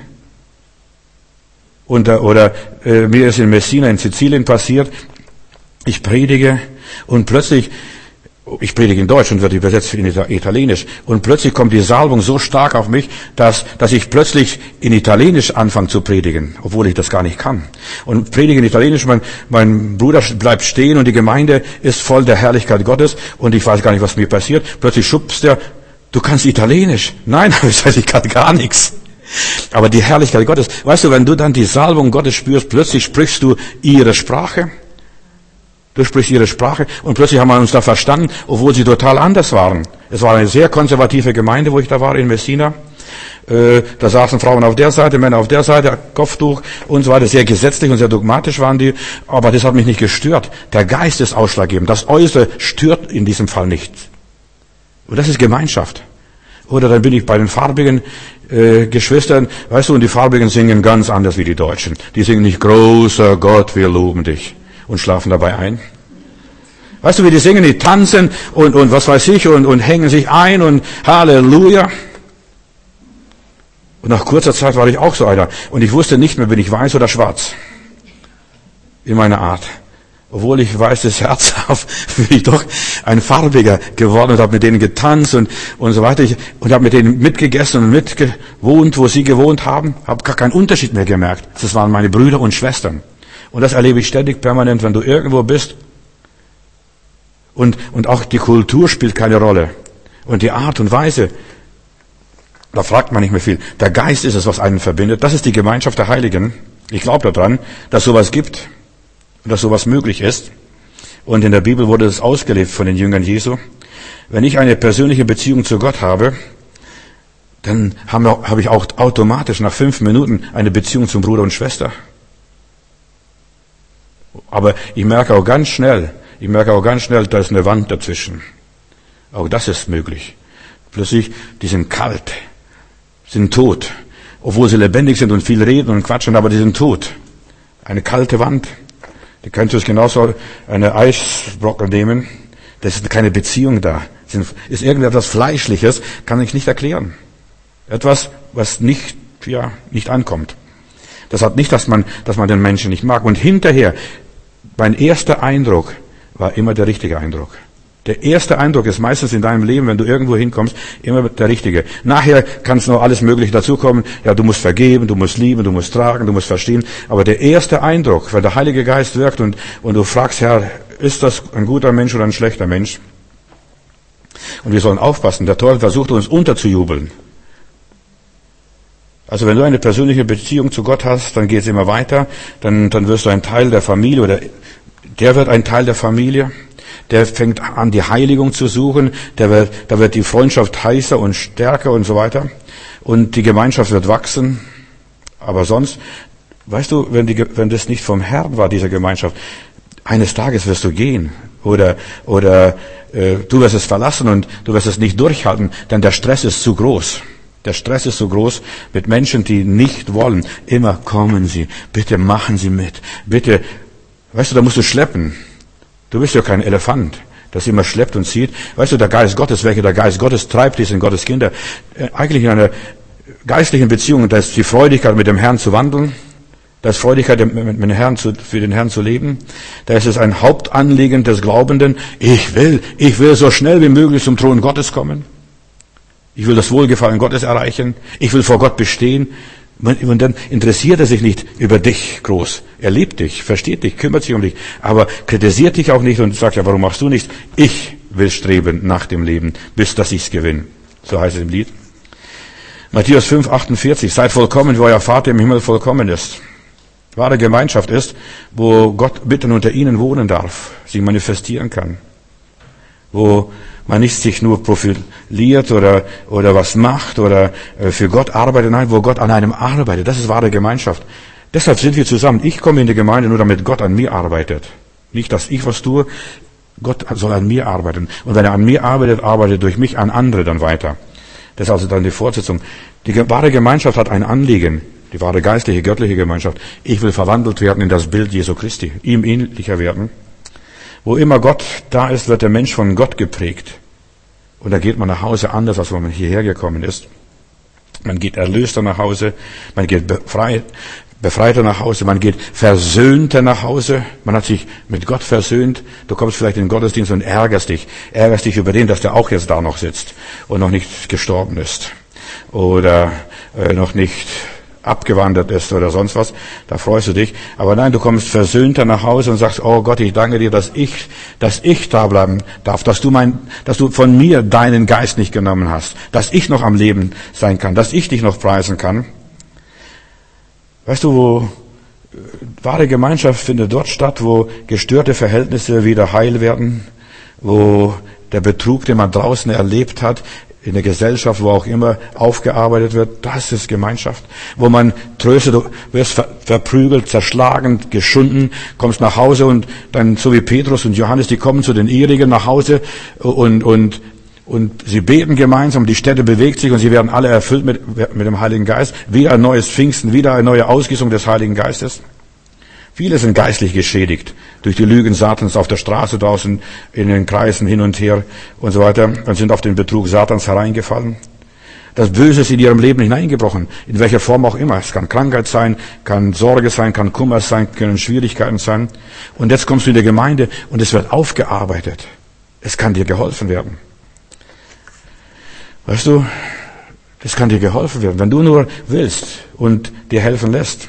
[SPEAKER 1] Mir ist in Messina in Sizilien passiert, ich predige und plötzlich, ich predige in Deutsch und wird übersetzt in Italienisch. Und plötzlich kommt die Salbung so stark auf mich, dass ich plötzlich in Italienisch anfange zu predigen, obwohl ich das gar nicht kann. Und predige in Italienisch, mein Bruder bleibt stehen und die Gemeinde ist voll der Herrlichkeit Gottes und ich weiß gar nicht, was mir passiert. Plötzlich schubst er, du kannst Italienisch. Nein, das heißt, ich kann gar nichts. Aber die Herrlichkeit Gottes, weißt du, wenn du dann die Salbung Gottes spürst, plötzlich sprichst du ihre Sprache. Du sprichst ihre Sprache und plötzlich haben wir uns da verstanden, obwohl sie total anders waren. Es war eine sehr konservative Gemeinde, wo ich da war, in Messina. Da saßen Frauen auf der Seite, Männer auf der Seite, Kopftuch und so weiter. Sehr gesetzlich und sehr dogmatisch waren die, aber das hat mich nicht gestört. Der Geist ist ausschlaggebend. Das Äußere stört in diesem Fall nicht. Und das ist Gemeinschaft. Oder dann bin ich bei den farbigen Geschwistern, weißt du, und die Farbigen singen ganz anders wie die Deutschen. Die singen nicht, großer Gott, wir loben dich. Und schlafen dabei ein. Weißt du, wie die singen, die tanzen und was weiß ich und hängen sich ein und Halleluja. Und nach kurzer Zeit war ich auch so einer. Und ich wusste nicht mehr, bin ich weiß oder schwarz. In meiner Art. Obwohl ich weißes Herz habe, bin ich doch ein Farbiger geworden und habe mit denen getanzt und so weiter. Und habe mit denen mitgegessen und mitgewohnt, wo sie gewohnt haben. Habe gar keinen Unterschied mehr gemerkt. Das waren meine Brüder und Schwestern. Und das erlebe ich ständig, permanent, wenn du irgendwo bist. Und auch die Kultur spielt keine Rolle. Und die Art und Weise, da fragt man nicht mehr viel. Der Geist ist es, was einen verbindet. Das ist die Gemeinschaft der Heiligen. Ich glaube daran, dass sowas gibt und dass sowas möglich ist. Und in der Bibel wurde es ausgelebt von den Jüngern Jesu. Wenn ich eine persönliche Beziehung zu Gott habe, dann habe ich auch automatisch nach 5 Minuten eine Beziehung zum Bruder und Schwester. Aber ich merke auch ganz schnell, da ist eine Wand dazwischen. Auch das ist möglich. Plötzlich, die sind kalt, sind tot. Obwohl sie lebendig sind und viel reden und quatschen, aber die sind tot. Eine kalte Wand. Die könntest du genauso eine Eisbrocken nehmen. Das ist keine Beziehung da. Ist irgendetwas Fleischliches, kann ich nicht erklären. Etwas, was nicht ankommt. Das hat nicht, dass man den Menschen nicht mag. Und hinterher, mein erster Eindruck war immer der richtige Eindruck. Der erste Eindruck ist meistens in deinem Leben, wenn du irgendwo hinkommst, immer der richtige. Nachher kann es noch alles Mögliche dazukommen. Ja, du musst vergeben, du musst lieben, du musst tragen, du musst verstehen. Aber der erste Eindruck, wenn der Heilige Geist wirkt und du fragst, Herr, ist das ein guter Mensch oder ein schlechter Mensch? Und wir sollen aufpassen. Der Teufel versucht uns unterzujubeln. Also wenn du eine persönliche Beziehung zu Gott hast, dann geht es immer weiter. Dann wirst du ein Teil der Familie oder der wird ein Teil der Familie. Der fängt an, die Heiligung zu suchen. Da wird die Freundschaft heißer und stärker und so weiter. Und die Gemeinschaft wird wachsen. Aber sonst, weißt du, wenn das nicht vom Herrn war, diese Gemeinschaft, eines Tages wirst du gehen. Oder du wirst es verlassen und du wirst es nicht durchhalten, denn der Stress ist zu groß. Der Stress ist so groß mit Menschen, die nicht wollen. Immer kommen sie. Bitte machen Sie mit. Bitte. Weißt du, da musst du schleppen. Du bist ja kein Elefant, das immer schleppt und zieht. Weißt du, der Geist Gottes, welcher der Geist Gottes treibt, die sind Gottes Kinder. Eigentlich in einer geistlichen Beziehung, da ist die Freudigkeit, mit dem Herrn zu wandeln. Da ist Freudigkeit, für den Herrn zu leben. Da ist es ein Hauptanliegen des Glaubenden. Ich will so schnell wie möglich zum Thron Gottes kommen. Ich will das Wohlgefallen Gottes erreichen. Ich will vor Gott bestehen. Und dann interessiert er sich nicht über dich groß. Er liebt dich, versteht dich, kümmert sich um dich, aber kritisiert dich auch nicht und sagt, ja, warum machst du nichts? Ich will streben nach dem Leben, bis dass ich's gewinne. So heißt es im Lied. Matthäus 5,48, seid vollkommen, wie euer Vater im Himmel vollkommen ist. Wahre Gemeinschaft ist, wo Gott mitten unter ihnen wohnen darf, sich manifestieren kann. Wo man nicht sich nur profiliert oder was macht oder für Gott arbeitet, nein, wo Gott an einem arbeitet. Das ist wahre Gemeinschaft. Deshalb sind wir zusammen. Ich komme in die Gemeinde nur, damit Gott an mir arbeitet. Nicht, dass ich was tue. Gott soll an mir arbeiten. Und wenn er an mir arbeitet, arbeitet durch mich an andere dann weiter. Das ist also dann die Fortsetzung. Die wahre Gemeinschaft hat ein Anliegen. Die wahre geistliche, göttliche Gemeinschaft. Ich will verwandelt werden in das Bild Jesu Christi. Ihm ähnlicher werden. Wo immer Gott da ist, wird der Mensch von Gott geprägt. Und da geht man nach Hause anders, als wenn man hierher gekommen ist. Man geht erlöster nach Hause. Man geht befreiter nach Hause. Man geht versöhnter nach Hause. Man hat sich mit Gott versöhnt. Du kommst vielleicht in den Gottesdienst und ärgerst dich über den, dass der auch jetzt da noch sitzt und noch nicht gestorben ist. Oder noch nicht abgewandert ist oder sonst was, da freust du dich. Aber nein, du kommst versöhnter nach Hause und sagst, oh Gott, ich danke dir, dass ich da bleiben darf, dass du von mir deinen Geist nicht genommen hast, dass ich noch am Leben sein kann, dass ich dich noch preisen kann. Weißt du, wo wahre Gemeinschaft findet dort statt, wo gestörte Verhältnisse wieder heil werden, wo der Betrug, den man draußen erlebt hat, in der Gesellschaft, wo auch immer aufgearbeitet wird, das ist Gemeinschaft. Wo man tröstet, du wirst verprügelt, zerschlagen, geschunden, kommst nach Hause und dann, so wie Petrus und Johannes, die kommen zu den ihrigen nach Hause und sie beten gemeinsam, die Stätte bewegt sich und sie werden alle erfüllt mit dem Heiligen Geist. Wieder ein neues Pfingsten, wieder eine neue Ausgießung des Heiligen Geistes. Viele sind geistlich geschädigt durch die Lügen Satans auf der Straße draußen, in den Kreisen hin und her und so weiter und sind auf den Betrug Satans hereingefallen. Das Böse ist in ihrem Leben hineingebrochen, in welcher Form auch immer. Es kann Krankheit sein, kann Sorge sein, kann Kummer sein, können Schwierigkeiten sein. Und jetzt kommst du in die Gemeinde und es wird aufgearbeitet. Es kann dir geholfen werden. Weißt du, es kann dir geholfen werden, wenn du nur willst und dir helfen lässt.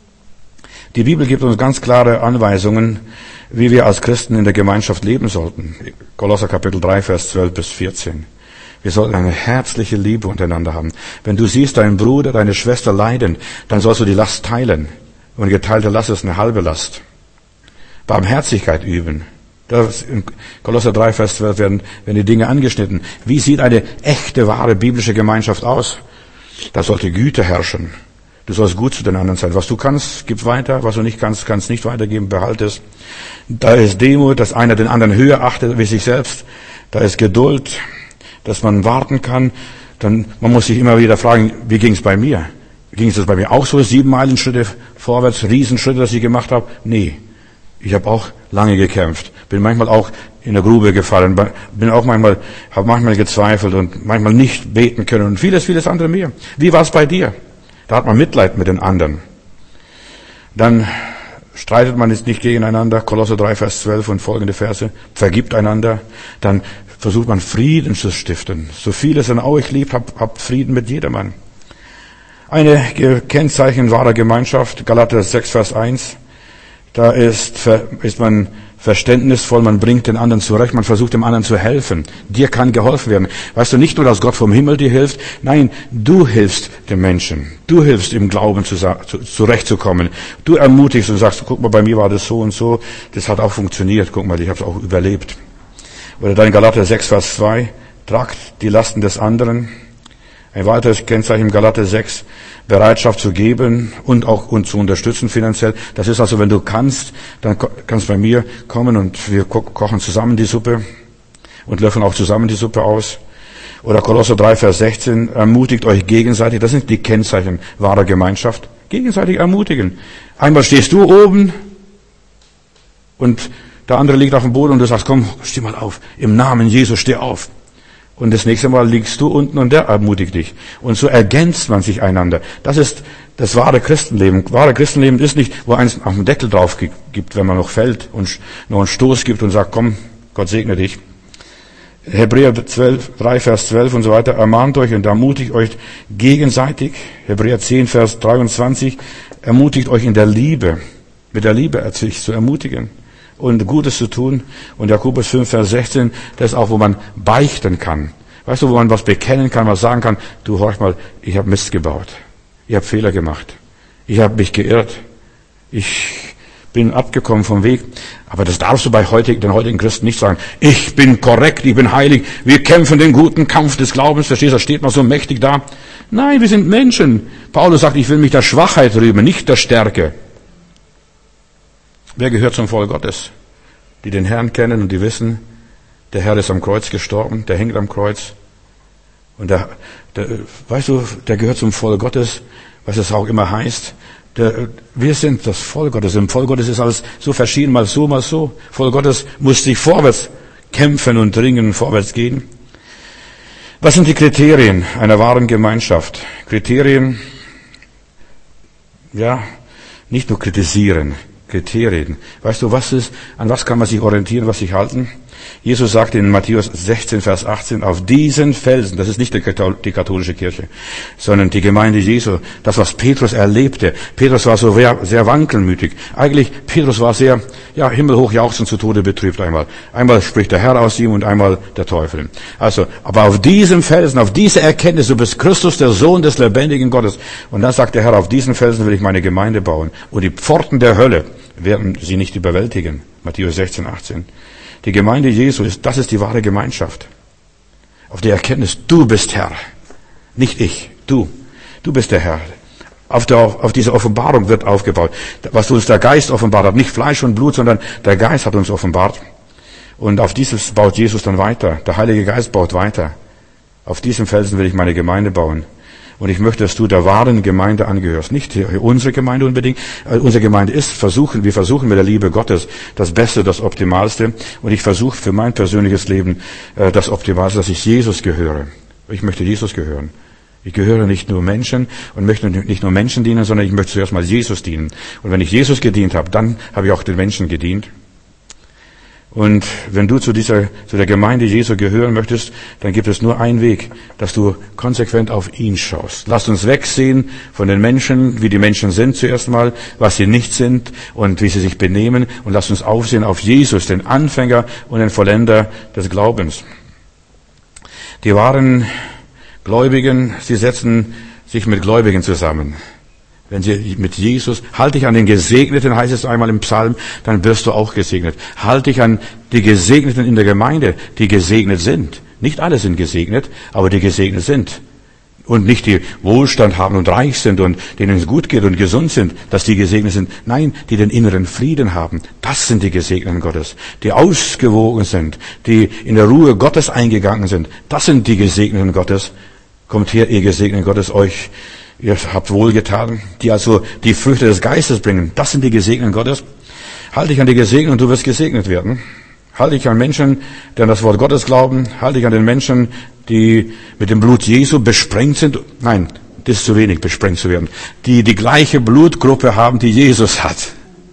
[SPEAKER 1] Die Bibel gibt uns ganz klare Anweisungen, wie wir als Christen in der Gemeinschaft leben sollten. Kolosser Kapitel 3, Vers 12 bis 14. Wir sollten eine herzliche Liebe untereinander haben. Wenn du siehst, deinen Bruder, deine Schwester leiden, dann sollst du die Last teilen. Und geteilte Last ist eine halbe Last. Barmherzigkeit üben. Das in Kolosser 3, Vers 12 werden die Dinge angeschnitten. Wie sieht eine echte, wahre biblische Gemeinschaft aus? Da sollte Güte herrschen. Du sollst gut zu den anderen sein. Was du kannst, gib weiter. Was du nicht kannst, kannst nicht weitergeben, behalte es. Da ist Demut, dass einer den anderen höher achtet wie sich selbst. Da ist Geduld, dass man warten kann. Man muss sich immer wieder fragen, wie ging es bei mir? Ging es das bei mir auch so? 7 Meilenschritte vorwärts, Riesenschritte, dass ich gemacht habe? Nee. Ich habe auch lange gekämpft. Bin manchmal auch in der Grube gefallen. Habe manchmal gezweifelt und manchmal nicht beten können und vieles andere mehr. Wie war es bei dir? Da hat man Mitleid mit den anderen. Dann streitet man jetzt nicht gegeneinander. Kolosser 3, Vers 12 und folgende Verse. Vergibt einander. Dann versucht man Frieden zu stiften. So viel es an euch liebt, habt Frieden mit jedermann. Eine Kennzeichen wahrer Gemeinschaft. Galater 6, Vers 1. Da ist man verständnisvoll, man bringt den anderen zurecht, man versucht dem anderen zu helfen. Dir kann geholfen werden. Weißt du, nicht nur, dass Gott vom Himmel dir hilft, nein, du hilfst dem Menschen. Du hilfst im Glauben zurechtzukommen. Du ermutigst und sagst, guck mal, bei mir war das so und so, das hat auch funktioniert, guck mal, ich habe es auch überlebt. Oder dann Galater 6, Vers 2, tragt die Lasten des anderen. Ein weiteres Kennzeichen im Galater 6, Bereitschaft zu geben und zu unterstützen finanziell. Das ist also, wenn du kannst, dann kannst du bei mir kommen und wir kochen zusammen die Suppe und löffeln auch zusammen die Suppe aus. Oder Kolosser 3, Vers 16, ermutigt euch gegenseitig. Das sind die Kennzeichen wahrer Gemeinschaft. Gegenseitig ermutigen. Einmal stehst du oben und der andere liegt auf dem Boden und du sagst, komm, steh mal auf. Im Namen Jesus, steh auf. Und das nächste Mal liegst du unten und der ermutigt dich. Und so ergänzt man sich einander. Das ist das wahre Christenleben. Wahre Christenleben ist nicht, wo eins auf den Deckel drauf gibt, wenn man noch fällt und noch einen Stoß gibt und sagt, komm, Gott segne dich. Hebräer 3, Vers 12 und so weiter, ermahnt euch und ermutigt euch gegenseitig. Hebräer 10, Vers 23, ermutigt euch in der Liebe. Mit der Liebe sich zu ermutigen und Gutes zu tun. Und Jakobus 5, Vers 16, das ist auch, wo man beichten kann. Weißt du, wo man was bekennen kann, was sagen kann, du, horch mal, ich habe Mist gebaut. Ich habe Fehler gemacht. Ich habe mich geirrt. Ich bin abgekommen vom Weg. Aber das darfst du bei den heutigen Christen nicht sagen. Ich bin korrekt, ich bin heilig. Wir kämpfen den guten Kampf des Glaubens. Verstehst du, das steht noch so mächtig da. Nein, wir sind Menschen. Paulus sagt, ich will mich der Schwachheit rühmen, nicht der Stärke. Wer gehört zum Volk Gottes? Die den Herrn kennen und die wissen, der Herr ist am Kreuz gestorben, der hängt am Kreuz. Und weißt du, der gehört zum Volk Gottes, was es auch immer heißt. Wir sind das Volk Gottes. Im Volk Gottes ist alles so verschieden, mal so, mal so. Volk Gottes muss sich vorwärts kämpfen und ringen, vorwärts gehen. Was sind die Kriterien einer wahren Gemeinschaft? Kriterien, ja, nicht nur kritisieren. Kriterien. Weißt du, an was kann man sich orientieren, was sich halten? Jesus sagt in Matthäus 16, Vers 18, auf diesen Felsen, das ist nicht die katholische Kirche, sondern die Gemeinde Jesu, das, was Petrus erlebte. Petrus war so sehr wankelmütig. Eigentlich, Petrus war sehr, himmelhoch jauchzend zu Tode betrübt einmal. Einmal spricht der Herr aus ihm und einmal der Teufel. Also, aber auf diesem Felsen, auf diese Erkenntnis, du bist Christus, der Sohn des lebendigen Gottes. Und dann sagt der Herr, auf diesen Felsen will ich meine Gemeinde bauen. Und die Pforten der Hölle werden sie nicht überwältigen. Matthäus 16, 18. Die Gemeinde Jesu das ist die wahre Gemeinschaft. Auf der Erkenntnis, du bist Herr. Nicht ich, du. Du bist der Herr. Auf diese Offenbarung wird aufgebaut. Was uns der Geist offenbart hat. Nicht Fleisch und Blut, sondern der Geist hat uns offenbart. Und auf dieses baut Jesus dann weiter. Der Heilige Geist baut weiter. Auf diesem Felsen will ich meine Gemeinde bauen. Und ich möchte, dass du der wahren Gemeinde angehörst. Nicht unsere Gemeinde unbedingt. Unsere Gemeinde wir versuchen mit der Liebe Gottes das Beste, das Optimalste. Und ich versuche für mein persönliches Leben das Optimalste, dass ich Jesus gehöre. Ich möchte Jesus gehören. Ich gehöre nicht nur Menschen und möchte nicht nur Menschen dienen, sondern ich möchte zuerst mal Jesus dienen. Und wenn ich Jesus gedient habe, dann habe ich auch den Menschen gedient. Und wenn du zu der Gemeinde Jesu gehören möchtest, dann gibt es nur einen Weg, dass du konsequent auf ihn schaust. Lass uns wegsehen von den Menschen, wie die Menschen sind zuerst mal, was sie nicht sind und wie sie sich benehmen. Und lass uns aufsehen auf Jesus, den Anfänger und den Vollender des Glaubens. Die wahren Gläubigen, sie setzen sich mit Gläubigen zusammen. Wenn sie mit Jesus, halt dich an den Gesegneten, heißt es einmal im Psalm, dann wirst du auch gesegnet. Halt dich an die Gesegneten in der Gemeinde, die gesegnet sind. Nicht alle sind gesegnet, aber die gesegnet sind. Und nicht die Wohlstand haben und reich sind und denen es gut geht und gesund sind, dass die gesegnet sind. Nein, die den inneren Frieden haben. Das sind die Gesegneten Gottes. Die ausgewogen sind, die in der Ruhe Gottes eingegangen sind. Das sind die Gesegneten Gottes. Kommt her, ihr Gesegneten Gottes, ihr habt wohlgetan, die also die Früchte des Geistes bringen. Das sind die Gesegneten Gottes. Halt dich an die Gesegneten und du wirst gesegnet werden. Halt dich an Menschen, die an das Wort Gottes glauben. Halt dich an den Menschen, die mit dem Blut Jesu besprengt sind. Nein, das ist zu wenig, besprengt zu werden. Die gleiche Blutgruppe haben, die Jesus hat.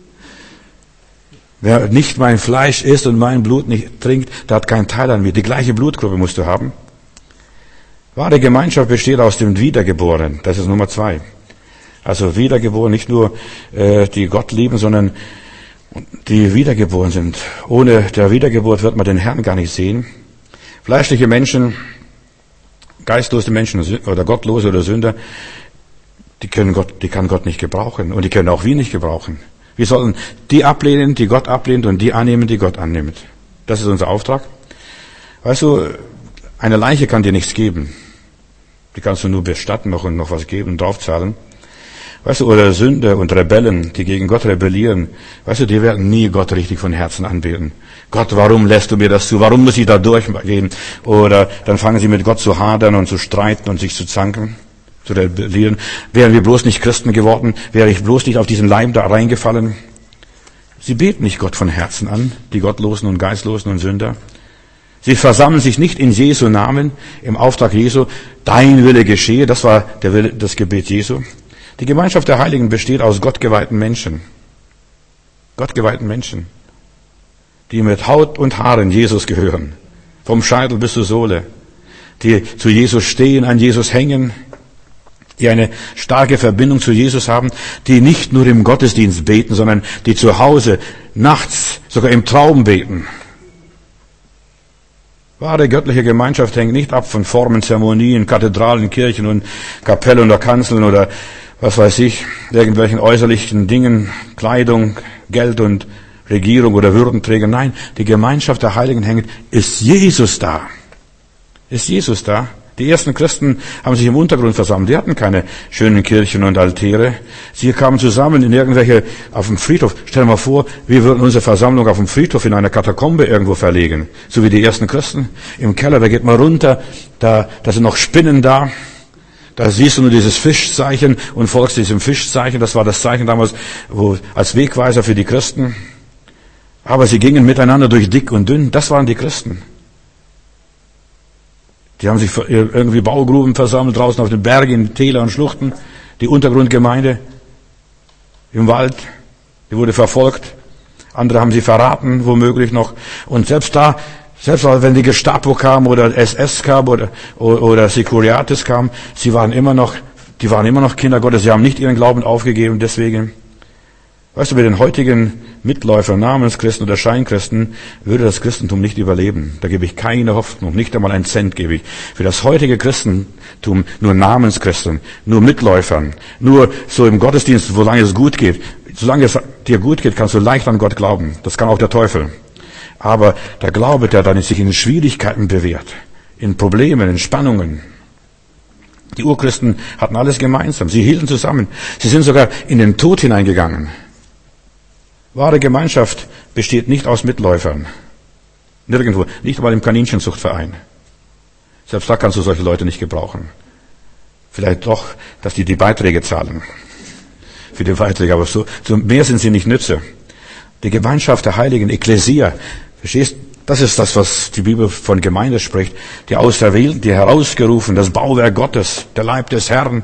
[SPEAKER 1] Wer nicht mein Fleisch isst und mein Blut nicht trinkt, der hat keinen Teil an mir. Die gleiche Blutgruppe musst du haben. Wahre Gemeinschaft besteht aus dem Wiedergeborenen. Das ist Nummer 2. Also wiedergeboren, nicht nur die Gott lieben, sondern die wiedergeboren sind. Ohne der Wiedergeburt wird man den Herrn gar nicht sehen. Fleischliche Menschen, geistlose Menschen oder Gottlose oder Sünder, die kann Gott nicht gebrauchen und die können auch wir nicht gebrauchen. Wir sollten die ablehnen, die Gott ablehnt und die annehmen, die Gott annimmt. Das ist unser Auftrag. Weißt du, eine Leiche kann dir nichts geben. Die kannst du nur bestatten noch was geben, draufzahlen. Weißt du, oder Sünder und Rebellen, die gegen Gott rebellieren, weißt du, die werden nie Gott richtig von Herzen anbeten. Gott, warum lässt du mir das zu? Warum muss ich da durchgehen? Oder dann fangen sie mit Gott zu hadern und zu streiten und sich zu zanken, zu rebellieren. Wären wir bloß nicht Christen geworden, wäre ich bloß nicht auf diesen Leim da reingefallen. Sie beten nicht Gott von Herzen an, die Gottlosen und Geistlosen und Sünder. Sie versammeln sich nicht in Jesu Namen, im Auftrag Jesu. Dein Wille geschehe, das war der Wille, das Gebet Jesu. Die Gemeinschaft der Heiligen besteht aus gottgeweihten Menschen. Gottgeweihten Menschen, die mit Haut und Haaren Jesus gehören. Vom Scheitel bis zur Sohle. Die zu Jesus stehen, an Jesus hängen. Die eine starke Verbindung zu Jesus haben. Die nicht nur im Gottesdienst beten, sondern die zu Hause, nachts, sogar im Traum beten. Wahre göttliche Gemeinschaft hängt nicht ab von Formen, Zeremonien, Kathedralen, Kirchen und Kapellen oder Kanzeln oder was weiß ich, irgendwelchen äußerlichen Dingen, Kleidung, Geld und Regierung oder Würdenträger. Nein, die Gemeinschaft der Heiligen hängt. Ist Jesus da? Ist Jesus da? Die ersten Christen haben sich im Untergrund versammelt. Die hatten keine schönen Kirchen und Altäre. Sie kamen zusammen in irgendwelche, auf dem Friedhof. Stell dir mal vor, wir würden unsere Versammlung auf dem Friedhof in einer Katakombe irgendwo verlegen. So wie die ersten Christen. Im Keller, da geht man runter, da sind noch Spinnen da. Da siehst du nur dieses Fischzeichen und folgst diesem Fischzeichen. Das war das Zeichen damals, als Wegweiser für die Christen. Aber sie gingen miteinander durch dick und dünn. Das waren die Christen. Die haben sich irgendwie Baugruben versammelt, draußen auf den Bergen, in Täler und Schluchten. Die Untergrundgemeinde im Wald, die wurde verfolgt. Andere haben sie verraten, womöglich noch. Und selbst wenn die Gestapo kam oder SS kam oder Securiatis kam, die waren immer noch Kinder Gottes. Sie haben nicht ihren Glauben aufgegeben, deswegen. Weißt du, mit den heutigen Mitläufern, Namenschristen oder Scheinkristen würde das Christentum nicht überleben. Da gebe ich keine Hoffnung, nicht einmal einen Cent gebe ich. Für das heutige Christentum nur Namenschristen, nur Mitläufern, nur so im Gottesdienst, solange es gut geht. Solange es dir gut geht, kannst du leicht an Gott glauben. Das kann auch der Teufel. Aber der Glaube, der dann sich in Schwierigkeiten bewährt, in Problemen, in Spannungen. Die Urchristen hatten alles gemeinsam. Sie hielten zusammen. Sie sind sogar in den Tod hineingegangen. Wahre Gemeinschaft besteht nicht aus Mitläufern. Nirgendwo. Nicht einmal im Kaninchenzuchtverein. Selbst da kannst du solche Leute nicht gebrauchen. Vielleicht doch, dass die Beiträge zahlen. Für die Beiträge. Aber so mehr sind sie nicht nütze. Die Gemeinschaft der Heiligen, Ekklesia. Verstehst? Das ist das, was die Bibel von Gemeinde spricht. Die Auserwählten, die herausgerufen, das Bauwerk Gottes, der Leib des Herrn.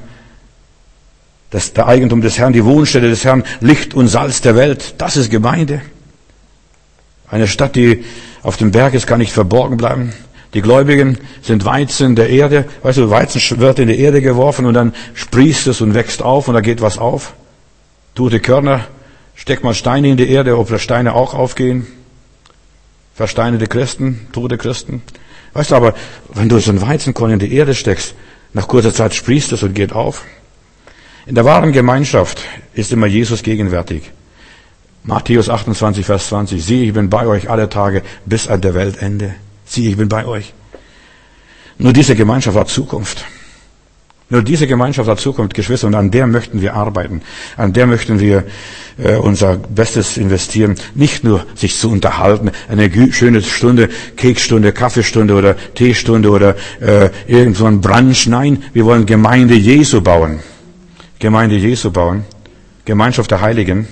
[SPEAKER 1] Der Eigentum des Herrn, die Wohnstätte des Herrn, Licht und Salz der Welt, das ist Gemeinde. Eine Stadt, die auf dem Berg ist, kann nicht verborgen bleiben. Die Gläubigen sind Weizen der Erde. Weißt du, Weizen wird in die Erde geworfen und dann sprießt es und wächst auf und da geht was auf. Tote Körner, steck mal Steine in die Erde, ob da Steine auch aufgehen. Versteinerte Christen, tote Christen. Weißt du, aber wenn du so ein Weizenkorn in die Erde steckst, nach kurzer Zeit sprießt es und geht auf. In der wahren Gemeinschaft ist immer Jesus gegenwärtig. Matthäus 28, Vers 20. Siehe, ich bin bei euch alle Tage bis an der Weltende. Siehe, ich bin bei euch. Nur diese Gemeinschaft hat Zukunft. Nur diese Gemeinschaft hat Zukunft, Geschwister, und an der möchten wir arbeiten. An der möchten wir unser Bestes investieren. Nicht nur sich zu unterhalten, eine schöne Stunde, Kekstunde, Kaffeestunde oder Teestunde oder irgend so ein Brunch. Nein, wir wollen Gemeinde Jesu bauen. Gemeinde Jesu bauen, Gemeinschaft der Heiligen,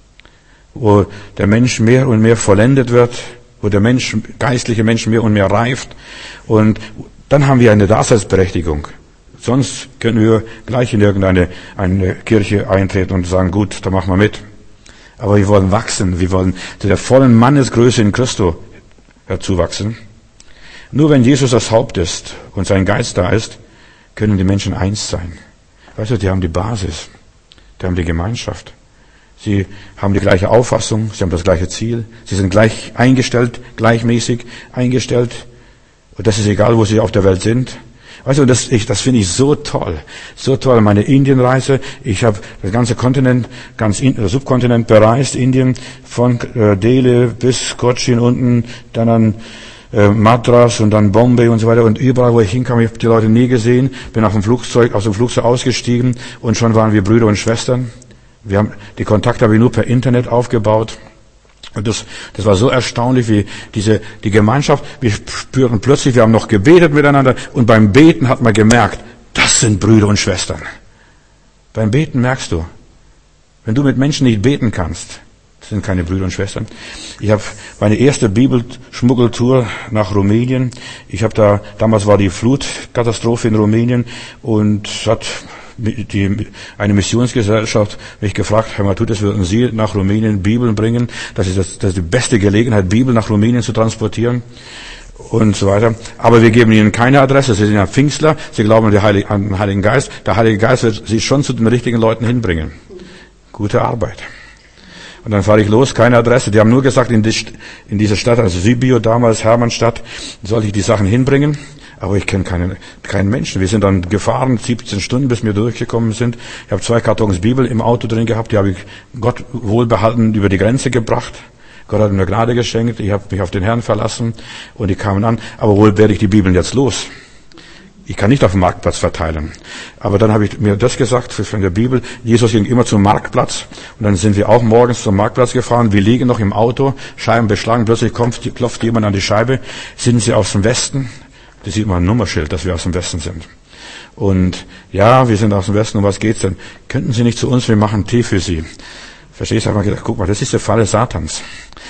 [SPEAKER 1] wo der Mensch mehr und mehr vollendet wird, wo der geistliche Mensch mehr und mehr reift. Und dann haben wir eine Daseinsberechtigung. Sonst können wir gleich in eine Kirche eintreten und sagen, gut, da machen wir mit. Aber wir wollen wachsen, wir wollen zu der vollen Mannesgröße in Christo herzuwachsen. Nur wenn Jesus das Haupt ist und sein Geist da ist, können die Menschen eins sein. Weißt du, die haben die Basis, die haben die Gemeinschaft. Sie haben die gleiche Auffassung, sie haben das gleiche Ziel, sie sind gleich eingestellt, gleichmäßig eingestellt. Und das ist egal, wo sie auf der Welt sind. Weißt du, das finde ich so toll. So toll. Meine Indienreise, ich habe das ganze Kontinent, Subkontinent bereist, Indien, von Delhi bis Cochin unten, dann an Madras und dann Bombay und so weiter. Und überall, wo ich hinkam, ich habe die Leute nie gesehen, bin aus dem Flugzeug ausgestiegen und schon waren wir Brüder und Schwestern. Die Kontakte habe ich nur per Internet aufgebaut. Und das war so erstaunlich, wie die Gemeinschaft. Wir spürten plötzlich, wir haben noch gebetet miteinander und beim Beten hat man gemerkt, das sind Brüder und Schwestern. Beim Beten merkst du, wenn du mit Menschen nicht beten kannst, sind keine Brüder und Schwestern. Ich habe meine erste Bibelschmuggeltour nach Rumänien. Damals war die Flutkatastrophe in Rumänien und eine Missionsgesellschaft mich gefragt, Herr Matthäus, würden Sie nach Rumänien Bibeln bringen? Das ist die beste Gelegenheit, Bibel nach Rumänien zu transportieren und so weiter. Aber wir geben Ihnen keine Adresse. Sie sind ja Pfingstler, Sie glauben an den Heiligen Geist. Der Heilige Geist wird Sie schon zu den richtigen Leuten hinbringen. Gute Arbeit. Und dann fahre ich los, keine Adresse. Die haben nur gesagt, in diese Stadt, also Sibiu damals, Hermannstadt, soll ich die Sachen hinbringen. Aber ich kenne keinen Menschen. Wir sind dann gefahren, 17 Stunden, bis wir durchgekommen sind. Ich habe 2 Kartons Bibel im Auto drin gehabt. Die habe ich Gott wohlbehalten über die Grenze gebracht. Gott hat mir Gnade geschenkt. Ich habe mich auf den Herrn verlassen und die kamen an. Aber wo werde ich die Bibeln jetzt los? Ich kann nicht auf dem Marktplatz verteilen. Aber dann habe ich mir das gesagt von der Bibel. Jesus ging immer zum Marktplatz. Und dann sind wir auch morgens zum Marktplatz gefahren. Wir liegen noch im Auto, Scheiben beschlagen. Plötzlich klopft jemand an die Scheibe. Sind Sie aus dem Westen? Da sieht man ein Nummerschild, dass wir aus dem Westen sind. Und ja, wir sind aus dem Westen. Um was geht's denn? Könnten Sie nicht zu uns? Wir machen Tee für Sie. Verstehst du? Ich habe mir gedacht, guck mal, das ist der Falle Satans.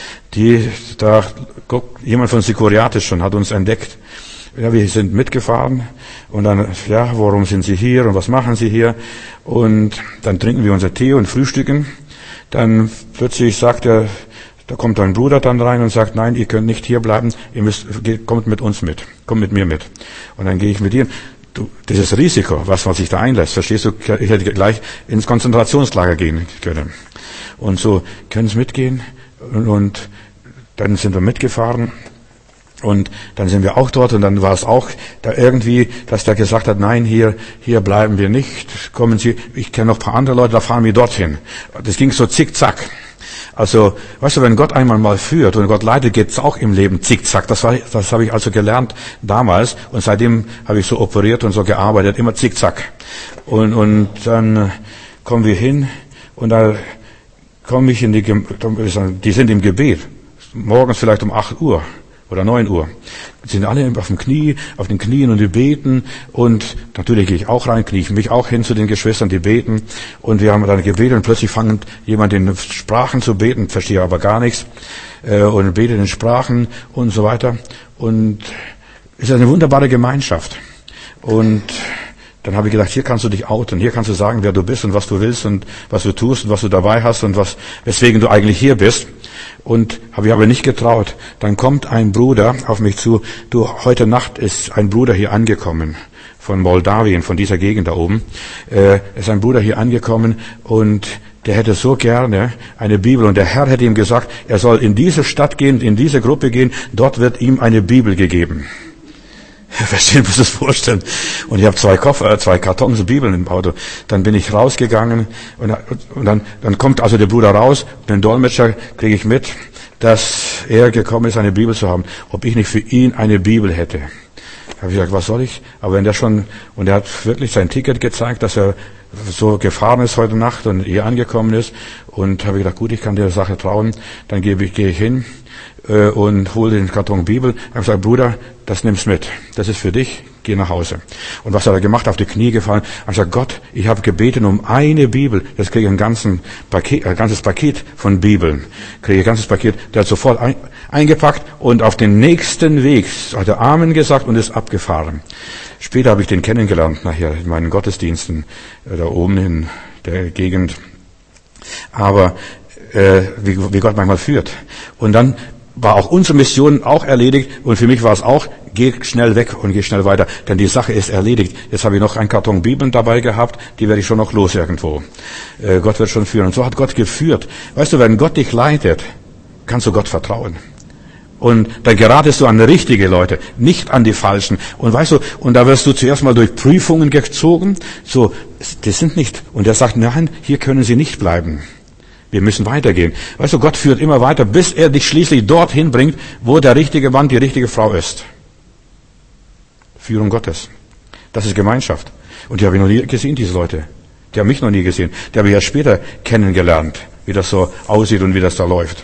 [SPEAKER 1] Jemand von Sikoriatis schon hat uns entdeckt. Ja, wir sind mitgefahren und dann, ja, warum sind Sie hier und was machen Sie hier? Und dann trinken wir unser Tee und frühstücken. Dann plötzlich sagt da kommt ein Bruder dann rein und sagt, nein, ihr könnt nicht hier bleiben, kommt mit uns mit, kommt mit mir mit. Und dann gehe ich mit ihr. Dieses Risiko, was man sich da einlässt, verstehst du, ich hätte gleich ins Konzentrationslager gehen können. Und so, können Sie mitgehen? Und dann sind wir mitgefahren. Und dann sind wir auch dort und dann war es auch da irgendwie, dass der gesagt hat, nein, hier bleiben wir nicht, kommen Sie, ich kenne noch ein paar andere Leute, da fahren wir dorthin. Das ging so zickzack. Also, weißt du, wenn Gott einmal mal führt und Gott leitet, geht's auch im Leben zickzack. Das habe ich also gelernt damals und seitdem habe ich so operiert und so gearbeitet, immer zickzack. Und dann kommen wir hin und da komme ich die sind im Gebet, morgens vielleicht um 8 Uhr. Oder 9 Uhr. Die sind alle auf den Knien und die beten. Und natürlich gehe ich auch rein, knie ich mich auch hin zu den Geschwistern, die beten. Und wir haben dann gebetet und plötzlich fängt jemand in Sprachen zu beten, verstehe aber gar nichts. Und betet in Sprachen und so weiter. Und es ist eine wunderbare Gemeinschaft. Und dann habe ich gedacht, hier kannst du dich outen, hier kannst du sagen, wer du bist und was du willst und was du tust und was du dabei hast und weswegen du eigentlich hier bist. Und habe ich aber nicht getraut. Dann kommt ein Bruder auf mich zu. Du, heute Nacht ist ein Bruder hier angekommen von Moldawien, von dieser Gegend da oben. Ist ein Bruder hier angekommen und der hätte so gerne eine Bibel. Und der Herr hätte ihm gesagt, er soll in diese Stadt gehen, in diese Gruppe gehen. Dort wird ihm eine Bibel gegeben. Verstehen, muss das vorstellen. Und ich habe 2 Kartons Bibeln im Auto. Dann bin ich rausgegangen und dann kommt also der Bruder raus. Den Dolmetscher kriege ich mit, dass er gekommen ist, eine Bibel zu haben. Ob ich nicht für ihn eine Bibel hätte. Da habe ich gesagt, was soll ich? Aber wenn und er hat wirklich sein Ticket gezeigt, dass er so gefahren ist heute Nacht und hier angekommen ist. Und habe ich gedacht, gut, ich kann der Sache trauen. Dann gehe ich hin und hole den Karton Bibel. Ich habe gesagt, Bruder, das nimmst mit. Das ist für dich. Geh nach Hause. Und was hat er gemacht? Auf die Knie gefallen. Er hat gesagt, Gott, ich habe gebeten um eine Bibel. Jetzt kriege ich ein ganzes Paket von Bibeln. Kriege ein ganzes Paket. Der hat sofort eingepackt und auf den nächsten Weg hat er Amen gesagt und ist abgefahren. Später habe ich den kennengelernt, nachher in meinen Gottesdiensten da oben in der Gegend. Aber wie Gott manchmal führt. Und dann war auch unsere Mission auch erledigt und für mich war es auch, geh schnell weg und geh schnell weiter, denn die Sache ist erledigt. Jetzt habe ich noch einen Karton Bibeln dabei gehabt, die werde ich schon noch los irgendwo. Gott wird schon führen. Und so hat Gott geführt. Weißt du, wenn Gott dich leitet, kannst du Gott vertrauen. Und dann geratest du an richtige Leute, nicht an die falschen. Und weißt du, und da wirst du zuerst mal durch Prüfungen gezogen. So, die sind nicht. Und er sagt, nein, hier können sie nicht bleiben. Wir müssen weitergehen. Weißt du, Gott führt immer weiter, bis er dich schließlich dorthin bringt, wo der richtige Mann, die richtige Frau ist. Führung Gottes. Das ist Gemeinschaft. Und die habe ich noch nie gesehen, diese Leute. Die haben mich noch nie gesehen. Die habe ich erst später kennengelernt, wie das so aussieht und wie das da läuft.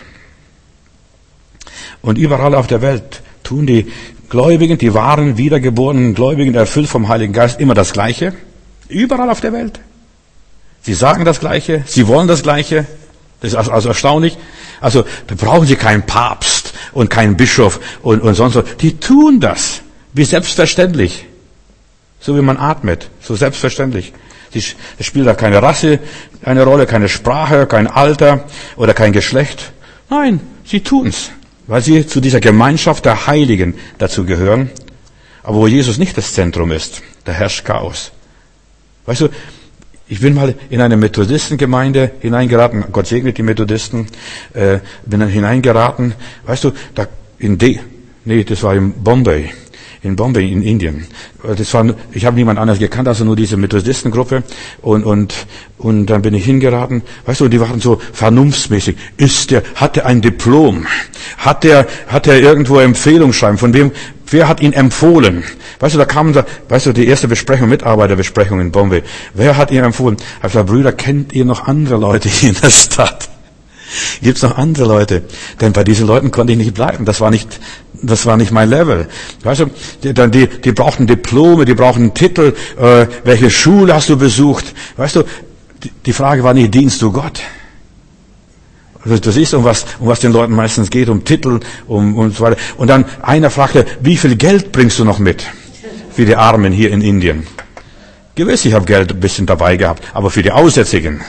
[SPEAKER 1] Und überall auf der Welt tun die Gläubigen, die wahren, wiedergeborenen Gläubigen, erfüllt vom Heiligen Geist, immer das Gleiche. Überall auf der Welt. Sie sagen das Gleiche, sie wollen das Gleiche. Das ist also erstaunlich. Also, da brauchen sie keinen Papst und keinen Bischof und sonst was. Die tun das. Wie selbstverständlich. So wie man atmet. So selbstverständlich. Es spielt da keine Rasse eine Rolle, keine Sprache, kein Alter oder kein Geschlecht. Nein, sie tun's. Weil sie zu dieser Gemeinschaft der Heiligen dazu gehören. Aber wo Jesus nicht das Zentrum ist, da herrscht Chaos. Weißt du, ich bin mal in eine Methodistengemeinde hineingeraten. Gott segnet die Methodisten. Bin dann hineingeraten. Weißt du, das war in Bombay. In Bombay, in Indien. Ich habe niemand anders gekannt, also nur diese Methodistengruppe. Und dann bin ich hingeraten. Weißt du, die waren so vernunftsmäßig. Hat er ein Diplom? Hat er irgendwo Empfehlungsschreiben? Von wem? Wer hat ihn empfohlen? Weißt du, die erste Besprechung, Mitarbeiterbesprechung in Bombay. Wer hat ihn empfohlen? Ich habe gesagt, Brüder, kennt ihr noch andere Leute hier in der Stadt? Gibt's noch andere Leute? Denn bei diesen Leuten konnte ich nicht bleiben. Das war nicht mein Level. Weißt du, die brauchten Diplome, die brauchten Titel. Welche Schule hast du besucht? Weißt du, die Frage war nicht, dienst du Gott? Du siehst, um was den Leuten meistens geht, um Titel, und so weiter. Und dann einer fragte, wie viel Geld bringst du noch mit für die Armen hier in Indien? Gewiss, ich habe Geld ein bisschen dabei gehabt, aber für die Aussätzigen.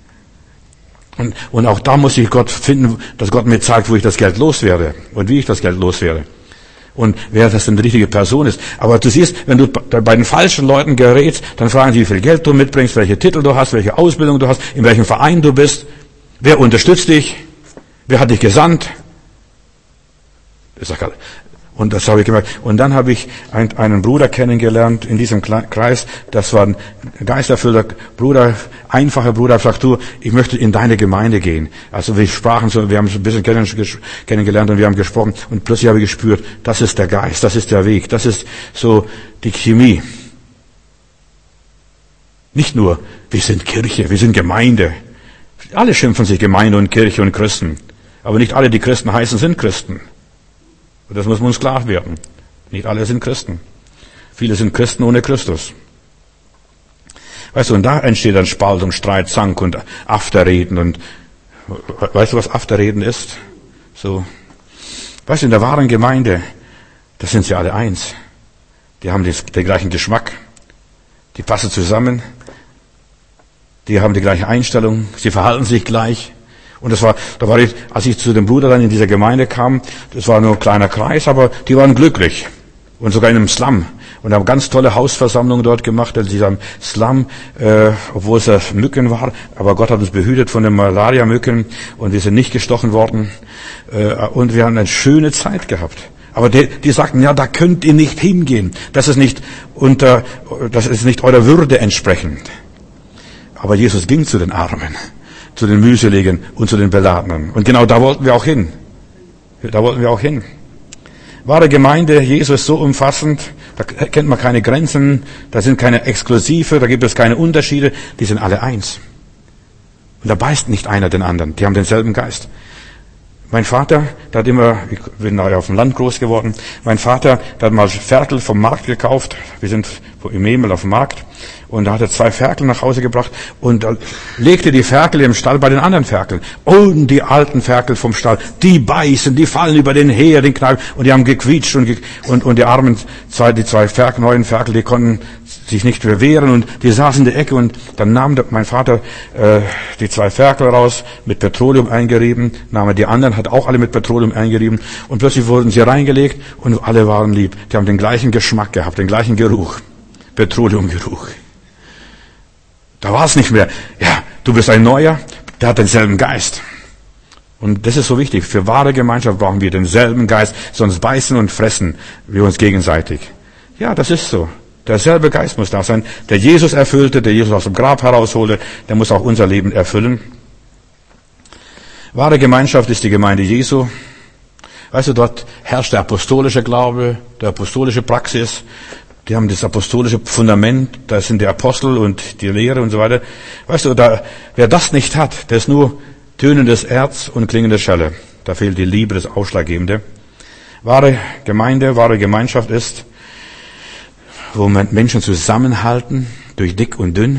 [SPEAKER 1] Und auch da muss ich Gott finden, dass Gott mir zeigt, wo ich das Geld loswerde und wie ich das Geld loswerde. Und wer das denn die richtige Person ist. Aber du siehst, wenn du bei den falschen Leuten gerätst, dann fragen sie, wie viel Geld du mitbringst, welche Titel du hast, welche Ausbildung du hast, in welchem Verein du bist. Wer unterstützt dich? Wer hat dich gesandt? Und das habe ich gemerkt. Und dann habe ich einen Bruder kennengelernt in diesem Kreis. Das war ein geisterfüllter Bruder, einfacher Bruder. Sagt du, ich möchte in deine Gemeinde gehen. Also wir sprachen so, wir haben uns ein bisschen kennengelernt und wir haben gesprochen. Und plötzlich habe ich gespürt, das ist der Geist, das ist der Weg, das ist so die Chemie. Nicht nur, wir sind Kirche, wir sind Gemeinde. Alle schimpfen sich Gemeinde und Kirche und Christen. Aber nicht alle, die Christen heißen, sind Christen. Und das muss uns klar werden. Nicht alle sind Christen. Viele sind Christen ohne Christus. Weißt du, und da entsteht dann Spaltung, Streit, Zank und Afterreden. Und weißt du, was Afterreden ist? So. Weißt du, in der wahren Gemeinde, da sind sie alle eins. Die haben den gleichen Geschmack. Die passen zusammen. Die haben die gleiche Einstellung, sie verhalten sich gleich. Und als ich zu dem Bruder dann in dieser Gemeinde kam, das war nur ein kleiner Kreis, aber die waren glücklich. Und sogar in einem Slum. Und haben ganz tolle Hausversammlungen dort gemacht, in diesem Slum, obwohl es Mücken war. Aber Gott hat uns behütet von den Malaria-Mücken und wir sind nicht gestochen worden. Und wir haben eine schöne Zeit gehabt. Aber die sagten, ja, da könnt ihr nicht hingehen. Das ist nicht eurer Würde entsprechend. Aber Jesus ging zu den Armen, zu den Mühseligen und zu den Beladenen. Und genau da wollten wir auch hin. Wahre Gemeinde, Jesus ist so umfassend, da kennt man keine Grenzen, da sind keine Exklusive, da gibt es keine Unterschiede, die sind alle eins. Und da beißt nicht einer den anderen, die haben denselben Geist. Mein Vater, ich bin auf dem Land groß geworden, mein Vater, der hat mal Ferkel vom Markt gekauft, wir sind im Memel auf dem Markt, und da hat er 2 Ferkel nach Hause gebracht und legte die Ferkel im Stall bei den anderen Ferkeln. Und die alten Ferkel vom Stall, die beißen, die fallen über den Her, den Knall, und die haben gequietscht und die armen die 2 neuen Ferkel, die konnten sich nicht mehr wehren und die saßen in der Ecke und dann nahm mein Vater die 2 Ferkel raus, mit Petroleum eingerieben, nahm er die anderen, hat auch alle mit Petroleum eingerieben und plötzlich wurden sie reingelegt und alle waren lieb. Die haben den gleichen Geschmack gehabt, den gleichen Geruch, Petroleumgeruch. Da war es nicht mehr, ja, du bist ein Neuer, der hat denselben Geist. Und das ist so wichtig. Für wahre Gemeinschaft brauchen wir denselben Geist, sonst beißen und fressen wir uns gegenseitig. Ja, das ist so. Derselbe Geist muss da sein. Der Jesus erfüllte, der Jesus aus dem Grab herausholte, der muss auch unser Leben erfüllen. Wahre Gemeinschaft ist die Gemeinde Jesu. Weißt du, dort herrscht der apostolische Glaube, der apostolische Praxis. Die haben das apostolische Fundament, da sind die Apostel und die Lehre und so weiter. Weißt du, wer das nicht hat, der ist nur tönendes Erz und klingende Schelle. Da fehlt die Liebe, das Ausschlaggebende. Wahre Gemeinde, wahre Gemeinschaft ist, wo Menschen zusammenhalten, durch dick und dünn,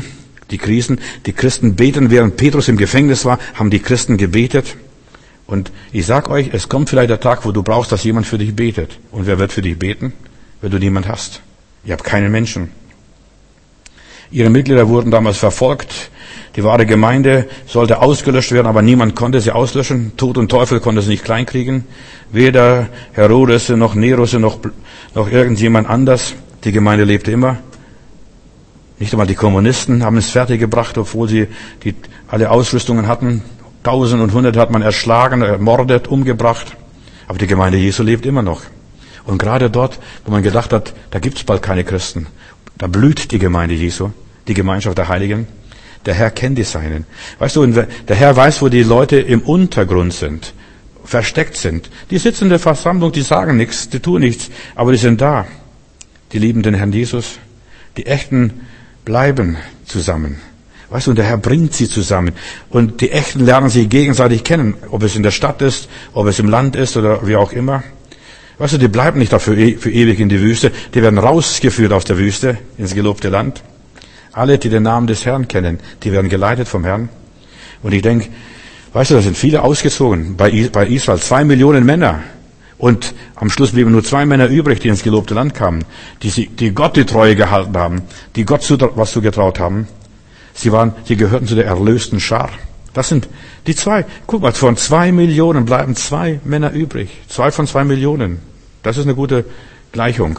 [SPEAKER 1] Die Christen beten, während Petrus im Gefängnis war, haben die Christen gebetet. Und ich sag euch, es kommt vielleicht der Tag, wo du brauchst, dass jemand für dich betet. Und wer wird für dich beten, wenn du niemand hast? Ihr habt keinen Menschen. Ihre Mitglieder wurden damals verfolgt. Die wahre Gemeinde sollte ausgelöscht werden, aber niemand konnte sie auslöschen. Tod und Teufel konnte sie nicht kleinkriegen. Weder Herodes noch Nero noch irgendjemand anders. Die Gemeinde lebte immer. Nicht einmal die Kommunisten haben es fertiggebracht, obwohl sie alle Ausrüstungen hatten. Tausend und Hunderte hat man erschlagen, ermordet, umgebracht. Aber die Gemeinde Jesu lebt immer noch. Und gerade dort, wo man gedacht hat, da gibt's bald keine Christen, da blüht die Gemeinde Jesu, die Gemeinschaft der Heiligen. Der Herr kennt die Seinen. Weißt du, der Herr weiß, wo die Leute im Untergrund sind, versteckt sind. Die sitzen in der Versammlung, die sagen nichts, die tun nichts, aber die sind da. Die lieben den Herrn Jesus. Die Echten bleiben zusammen. Weißt du, und der Herr bringt sie zusammen. Und die Echten lernen sich gegenseitig kennen. Ob es in der Stadt ist, ob es im Land ist oder wie auch immer. Weißt du, die bleiben nicht dafür für ewig in die Wüste. Die werden rausgeführt aus der Wüste ins gelobte Land. Alle, die den Namen des Herrn kennen, die werden geleitet vom Herrn. Und ich denke, weißt du, da sind viele ausgezogen. Bei Israel 2 Millionen Männer. Und am Schluss blieben nur 2 Männer übrig, die ins gelobte Land kamen. Die Gott die Treue gehalten haben. Die Gott was zugetraut haben. Sie gehörten zu der erlösten Schar. Das sind die 2. Guck mal, von 2 Millionen bleiben 2 Männer übrig. 2 von 2 Millionen. Das ist eine gute Gleichung.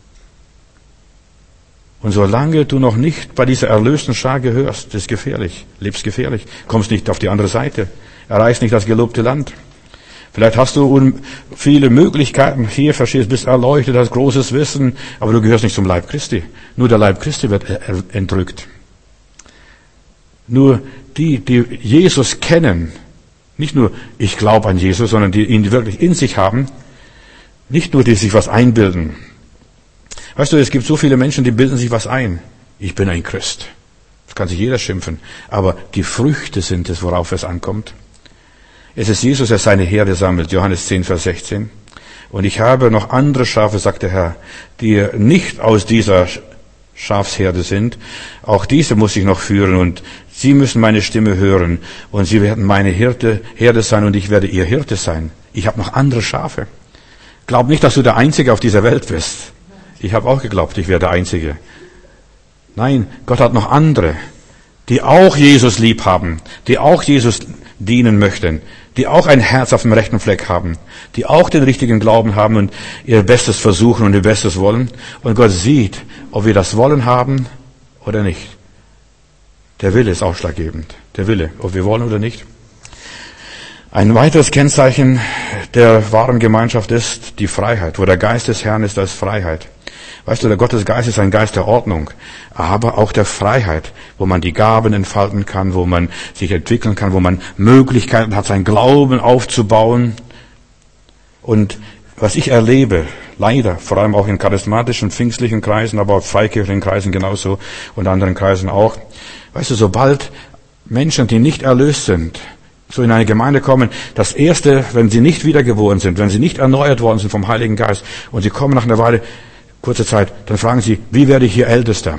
[SPEAKER 1] Und solange du noch nicht bei dieser erlösten Schar gehörst, ist gefährlich, lebst gefährlich, kommst nicht auf die andere Seite, erreichst nicht das gelobte Land. Vielleicht hast du viele Möglichkeiten hier, verstehst, bist erleuchtet, hast großes Wissen, aber du gehörst nicht zum Leib Christi. Nur der Leib Christi wird entrückt. Nur die Jesus kennen, nicht nur ich glaube an Jesus, sondern die ihn wirklich in sich haben, nicht nur die sich was einbilden. Weißt du, es gibt so viele Menschen, die bilden sich was ein. Ich bin ein Christ. Das kann sich jeder schimpfen. Aber die Früchte sind es, worauf es ankommt. Es ist Jesus, der seine Herde sammelt. Johannes 10, Vers 16. Und ich habe noch andere Schafe, sagt der Herr, die nicht aus dieser Schafsherde sind. Auch diese muss ich noch führen und sie müssen meine Stimme hören und sie werden meine Herde sein und ich werde ihr Hirte sein. Ich habe noch andere Schafe. Glaub nicht, dass du der Einzige auf dieser Welt bist. Ich habe auch geglaubt, ich wäre der Einzige. Nein, Gott hat noch andere, die auch Jesus lieb haben, die auch Jesus dienen möchten, die auch ein Herz auf dem rechten Fleck haben, die auch den richtigen Glauben haben und ihr Bestes versuchen und ihr Bestes wollen. Und Gott sieht, ob wir das Wollen haben oder nicht. Der Wille ist ausschlaggebend. Der Wille, ob wir wollen oder nicht. Ein weiteres Kennzeichen der wahren Gemeinschaft ist die Freiheit. Wo der Geist des Herrn ist, da ist Freiheit. Weißt du, der Gottesgeist ist ein Geist der Ordnung, aber auch der Freiheit, wo man die Gaben entfalten kann, wo man sich entwickeln kann, wo man Möglichkeiten hat, sein Glauben aufzubauen. Und was ich erlebe, leider, vor allem auch in charismatischen, pfingstlichen Kreisen, aber auch freikirchlichen Kreisen genauso und anderen Kreisen auch, weißt du, sobald Menschen, die nicht erlöst sind, so in eine Gemeinde kommen, das Erste, wenn sie nicht wiedergeboren sind, wenn sie nicht erneuert worden sind vom Heiligen Geist und sie kommen nach einer Weile, kurze Zeit, dann fragen sie, wie werde ich hier Ältester?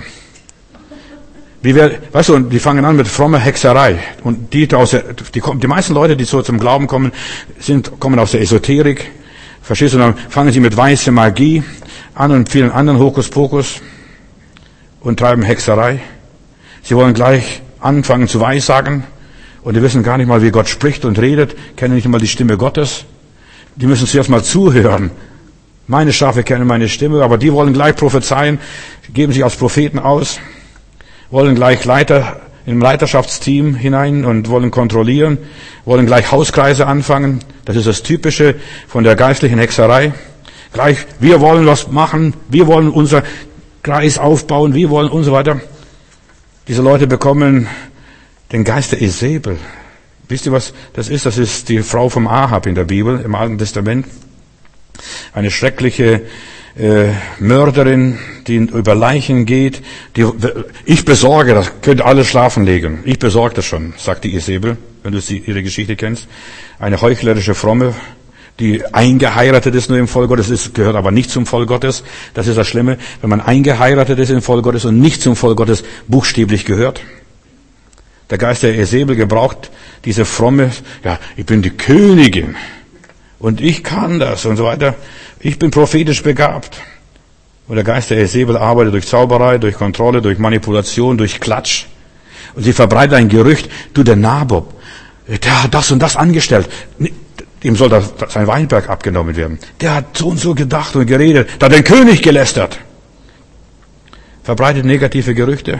[SPEAKER 1] Weißt du, und die fangen an mit frommer Hexerei. Und die meisten Leute, die so zum Glauben kommen, kommen aus der Esoterik. Verstehst du? Dann fangen sie mit weißer Magie an und vielen anderen Hokuspokus und treiben Hexerei. Sie wollen gleich anfangen zu weissagen und die wissen gar nicht mal, wie Gott spricht und redet, kennen nicht mal die Stimme Gottes. Die müssen zuerst mal zuhören. Meine Schafe kennen meine Stimme, aber die wollen gleich prophezeien, geben sich als Propheten aus, wollen gleich Leiter im Leiterschaftsteam hinein und wollen kontrollieren, wollen gleich Hauskreise anfangen. Das ist das Typische von der geistlichen Hexerei. Gleich, wir wollen was machen, wir wollen unser Kreis aufbauen, wir wollen und so weiter. Diese Leute bekommen den Geist der Isabel. Wisst ihr, was das ist? Das ist die Frau vom Ahab in der Bibel, im Alten Testament. Eine schreckliche Mörderin, die über Leichen geht. Ich besorge, das könnt ihr alle schlafen legen. Ich besorge das schon, sagt die Isabel, wenn du ihre Geschichte kennst. Eine heuchlerische Fromme, die eingeheiratet ist nur im Volk Gottes, gehört aber nicht zum Volk Gottes. Das ist das Schlimme, wenn man eingeheiratet ist im Volk Gottes und nicht zum Volk Gottes buchstäblich gehört. Der Geist der Jezebel gebraucht diese fromme, ja, ich bin die Königin und ich kann das und so weiter. Ich bin prophetisch begabt. Und der Geist der Jezebel arbeitet durch Zauberei, durch Kontrolle, durch Manipulation, durch Klatsch. Und sie verbreitet ein Gerücht, du, der Nabob, der hat das und das angestellt. Ihm soll sein Weinberg abgenommen werden. Der hat so und so gedacht und geredet, der hat den König gelästert. Verbreitet negative Gerüchte.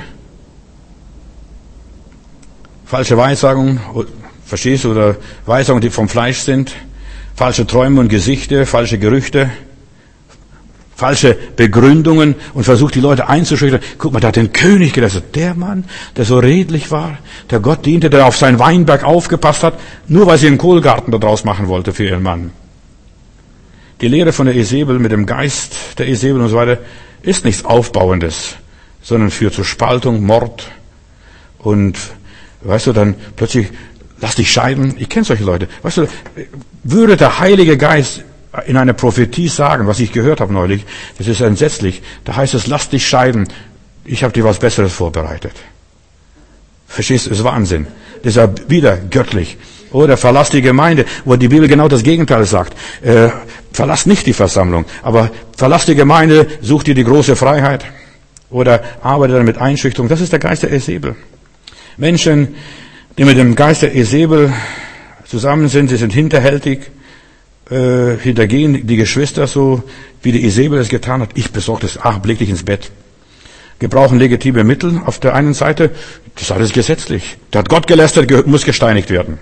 [SPEAKER 1] Falsche Weissagungen, verstehst du, oder Weissagungen, die vom Fleisch sind. Falsche Träume und Gesichter, falsche Gerüchte. Falsche Begründungen und versucht die Leute einzuschüchtern. Guck mal, der hat den König gelästert. Der Mann, der so redlich war, der Gott diente, der auf seinen Weinberg aufgepasst hat, nur weil sie einen Kohlgarten daraus machen wollte für ihren Mann. Die Lehre von der Jezebel mit dem Geist der Jezebel und so weiter ist nichts Aufbauendes, sondern führt zu Spaltung, Mord und, weißt du, dann plötzlich, lass dich scheiden. Ich kenne solche Leute. Weißt du, würde der Heilige Geist in einer Prophetie sagen, was ich gehört habe neulich, das ist entsetzlich. Da heißt es, lass dich scheiden. Ich habe dir was Besseres vorbereitet. Verstehst du? Das ist Wahnsinn. Das ist ja wieder göttlich. Oder verlass die Gemeinde, wo die Bibel genau das Gegenteil sagt. Verlass nicht die Versammlung, aber verlass die Gemeinde, such dir die große Freiheit. Oder arbeite dann mit Einschüchterung. Das ist der Geist der Jezebel. Menschen, die mit dem Geist der Jezebel zusammen sind, sie sind hinterhältig, hintergehen die Geschwister so, wie die Jezebel es getan hat. Ich besorge das, leg dich ins Bett. Gebrauchen legitime Mittel auf der einen Seite, das ist alles gesetzlich. Der hat Gott gelästert, muss gesteinigt werden.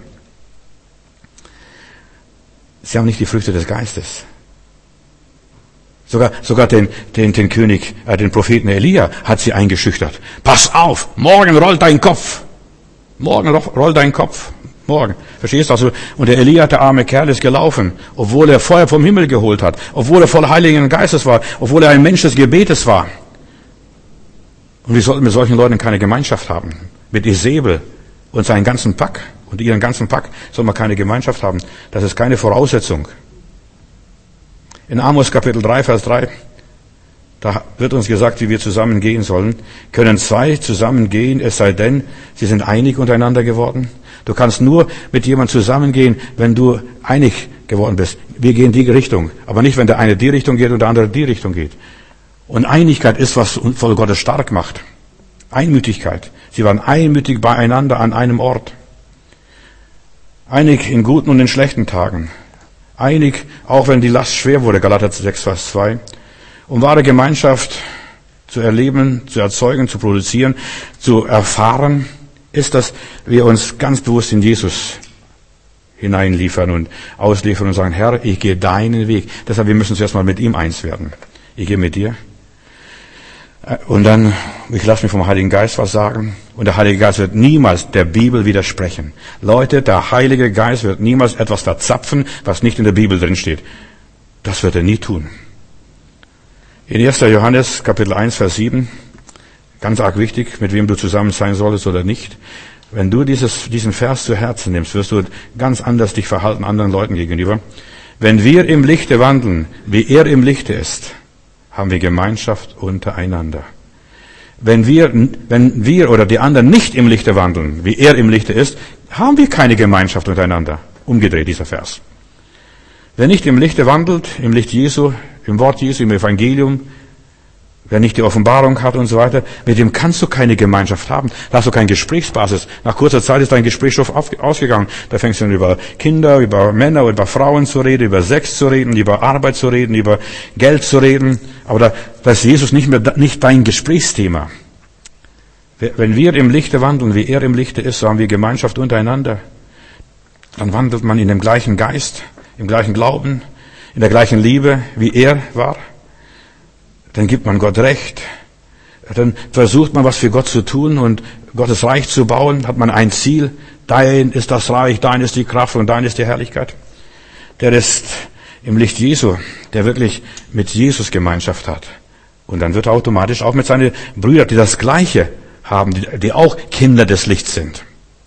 [SPEAKER 1] Sie haben nicht die Früchte des Geistes. Sogar den König, den Propheten Elia hat sie eingeschüchtert. Pass auf, morgen rollt dein Kopf. Morgen rollt dein Kopf. Morgen. Verstehst du? Also, und der Elia, der arme Kerl, ist gelaufen, obwohl er Feuer vom Himmel geholt hat, obwohl er voll Heiligen Geistes war, obwohl er ein Mensch des Gebetes war. Und wir sollten mit solchen Leuten keine Gemeinschaft haben. Mit Jezebel und seinen ganzen Pack und ihren ganzen Pack soll man keine Gemeinschaft haben. Das ist keine Voraussetzung. In Amos Kapitel 3, Vers 3, da wird uns gesagt, wie wir zusammen gehen sollen. Können zwei zusammen gehen, es sei denn, sie sind einig untereinander geworden? Du kannst nur mit jemandem zusammengehen, wenn du einig geworden bist. Wir gehen die Richtung, aber nicht, wenn der eine die Richtung geht und der andere die Richtung geht. Und Einigkeit ist, was voll Gottes stark macht. Einmütigkeit. Sie waren einmütig beieinander an einem Ort. Einig in guten und in schlechten Tagen. Einig, auch wenn die Last schwer wurde, Galater 6, Vers 2. Um wahre Gemeinschaft zu erleben, zu erzeugen, zu produzieren, zu erfahren, ist, dass wir uns ganz bewusst in Jesus hineinliefern und ausliefern und sagen, Herr, ich gehe deinen Weg. Deshalb, wir müssen zuerst mal mit ihm eins werden. Ich gehe mit dir. Und dann, ich lasse mir vom Heiligen Geist was sagen. Und der Heilige Geist wird niemals der Bibel widersprechen. Leute, der Heilige Geist wird niemals etwas verzapfen, was nicht in der Bibel drin steht. Das wird er nie tun. In 1. Johannes, Kapitel 1, Vers 7, ganz arg wichtig, mit wem du zusammen sein solltest oder nicht. Wenn du diesen Vers zu Herzen nimmst, wirst du ganz anders dich verhalten anderen Leuten gegenüber. Wenn wir im Lichte wandeln, wie er im Lichte ist, haben wir Gemeinschaft untereinander. Wenn wir oder die anderen nicht im Lichte wandeln, wie er im Lichte ist, haben wir keine Gemeinschaft untereinander. Umgedreht, dieser Vers. Wer nicht im Lichte wandelt, im Licht Jesu, im Wort Jesu, im Evangelium, wer nicht die Offenbarung hat und so weiter, mit dem kannst du keine Gemeinschaft haben. Da hast du keine Gesprächsbasis. Nach kurzer Zeit ist dein Gesprächsstoff ausgegangen. Da fängst du an, über Kinder, über Männer, über Frauen zu reden, über Sex zu reden, über Arbeit zu reden, über Geld zu reden. Aber da ist Jesus nicht dein Gesprächsthema. Wenn wir im Lichte wandeln, wie er im Lichte ist, so haben wir Gemeinschaft untereinander. Dann wandelt man in dem gleichen Geist, im gleichen Glauben, in der gleichen Liebe, wie er war. Dann gibt man Gott Recht. Dann versucht man, was für Gott zu tun und Gottes Reich zu bauen. Hat man ein Ziel. Dein ist das Reich, dein ist die Kraft und dein ist die Herrlichkeit. Der ist im Licht Jesu, der wirklich mit Jesus Gemeinschaft hat. Und dann wird er automatisch auch mit seinen Brüdern, die das Gleiche haben, die auch Kinder des Lichts sind.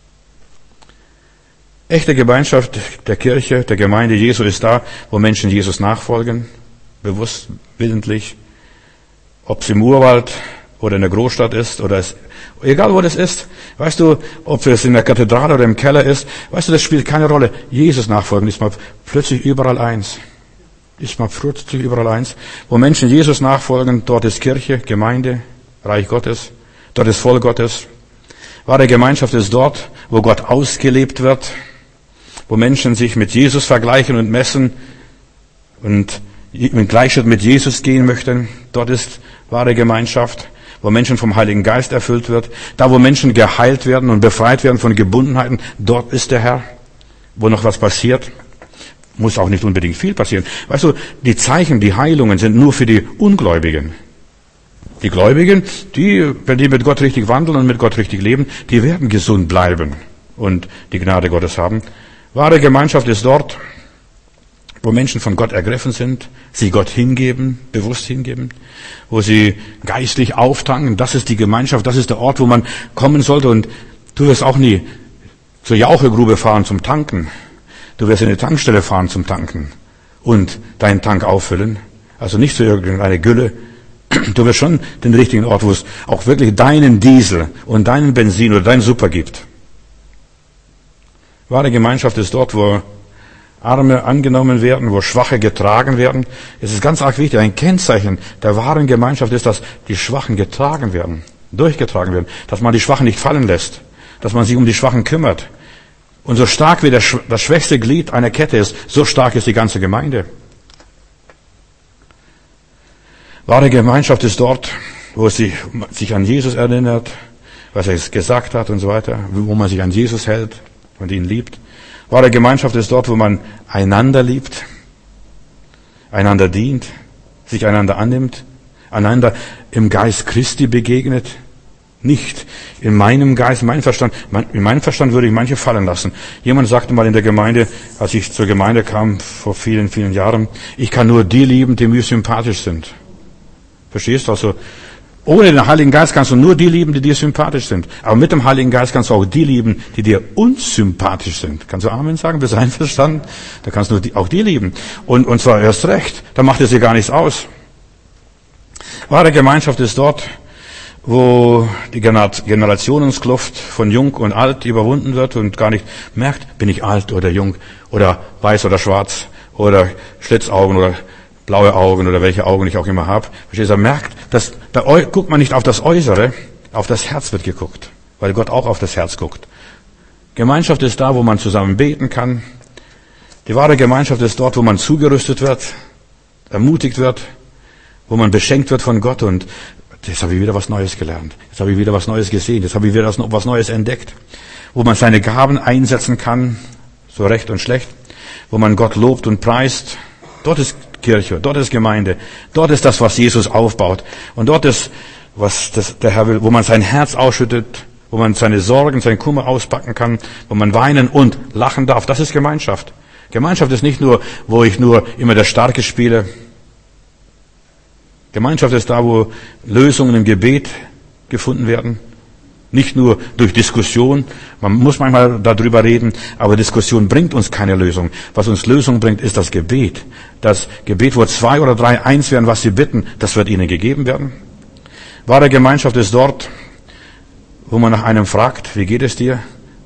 [SPEAKER 1] Echte Gemeinschaft der Kirche, der Gemeinde Jesu ist da, wo Menschen Jesus nachfolgen, bewusst, willentlich. Ob es im Urwald oder in der Großstadt ist oder egal wo das ist. Weißt du, ob es in der Kathedrale oder im Keller ist, weißt du, das spielt keine Rolle. Jesus nachfolgen ist mal plötzlich überall eins. Ist mal plötzlich überall eins. Wo Menschen Jesus nachfolgen, dort ist Kirche, Gemeinde, Reich Gottes, dort ist Volk Gottes. Wahre Gemeinschaft ist dort, wo Gott ausgelebt wird, wo Menschen sich mit Jesus vergleichen und messen und im Gleichschritt mit Jesus gehen möchten. Dort ist wahre Gemeinschaft, wo Menschen vom Heiligen Geist erfüllt wird. Da, wo Menschen geheilt werden und befreit werden von Gebundenheiten, dort ist der Herr. Wo noch was passiert, muss auch nicht unbedingt viel passieren. Weißt du, die Zeichen, die Heilungen sind nur für die Ungläubigen. Die Gläubigen, wenn die mit Gott richtig wandeln und mit Gott richtig leben, die werden gesund bleiben und die Gnade Gottes haben. Wahre Gemeinschaft ist dort, wo Menschen von Gott ergriffen sind, sie Gott hingeben, bewusst hingeben, wo sie geistlich auftanken. Das ist die Gemeinschaft, das ist der Ort, wo man kommen sollte. Und du wirst auch nie zur Jauchegrube fahren zum Tanken. Du wirst in eine Tankstelle fahren zum Tanken und deinen Tank auffüllen. Also nicht zu irgendeiner Gülle. Du wirst schon den richtigen Ort, wo es auch wirklich deinen Diesel und deinen Benzin oder deinen Super gibt. Wahre Gemeinschaft ist dort, wo Arme angenommen werden, wo Schwache getragen werden. Es ist ganz arg wichtig. Ein Kennzeichen der wahren Gemeinschaft ist, dass die Schwachen getragen werden, durchgetragen werden, dass man die Schwachen nicht fallen lässt, dass man sich um die Schwachen kümmert. Und so stark wie das schwächste Glied einer Kette ist, so stark ist die ganze Gemeinde. Wahre Gemeinschaft ist dort, wo es sich an Jesus erinnert, was er gesagt hat und so weiter, wo man sich an Jesus hält und ihn liebt. Wahre Gemeinschaft ist dort, wo man einander liebt, einander dient, sich einander annimmt, einander im Geist Christi begegnet. Nicht in meinem Geist, in meinem Verstand würde ich manche fallen lassen. Jemand sagte mal in der Gemeinde, als ich zur Gemeinde kam, vor vielen, vielen Jahren, ich kann nur die lieben, die mir sympathisch sind. Verstehst du? Also, ohne den Heiligen Geist kannst du nur die lieben, die dir sympathisch sind. Aber mit dem Heiligen Geist kannst du auch die lieben, die dir unsympathisch sind. Kannst du Amen sagen? Bist du einverstanden? Da kannst du auch die lieben. Und zwar erst recht. Da macht es dir gar nichts aus. Wahre Gemeinschaft ist dort, wo die Generationenkluft von Jung und Alt überwunden wird und gar nicht merkt, bin ich alt oder jung oder weiß oder schwarz oder Schlitzaugen oder blaue Augen oder welche Augen ich auch immer habe. Verstehst du? Merkt, da guckt man nicht auf das Äußere, auf das Herz wird geguckt, weil Gott auch auf das Herz guckt. Gemeinschaft ist da, wo man zusammen beten kann. Die wahre Gemeinschaft ist dort, wo man zugerüstet wird, ermutigt wird, wo man beschenkt wird von Gott und jetzt habe ich wieder was Neues gelernt. Jetzt habe ich wieder was Neues gesehen. Jetzt habe ich wieder was Neues entdeckt. Wo man seine Gaben einsetzen kann, so recht und schlecht. Wo man Gott lobt und preist. Dort ist Kirche, dort ist Gemeinde. Dort ist das, was Jesus aufbaut. Und dort ist, was der Herr will, wo man sein Herz ausschüttet, wo man seine Sorgen, seinen Kummer auspacken kann, wo man weinen und lachen darf. Das ist Gemeinschaft. Gemeinschaft ist nicht nur, wo ich nur immer der Starke spiele. Gemeinschaft ist da, wo Lösungen im Gebet gefunden werden. Nicht nur durch Diskussion. Man muss manchmal darüber reden, aber Diskussion bringt uns keine Lösung. Was uns Lösung bringt, ist das Gebet. Das Gebet, wo 2 oder 3 eins werden, was sie bitten, das wird ihnen gegeben werden. Wahre Gemeinschaft ist dort, wo man nach einem fragt, wie geht es dir?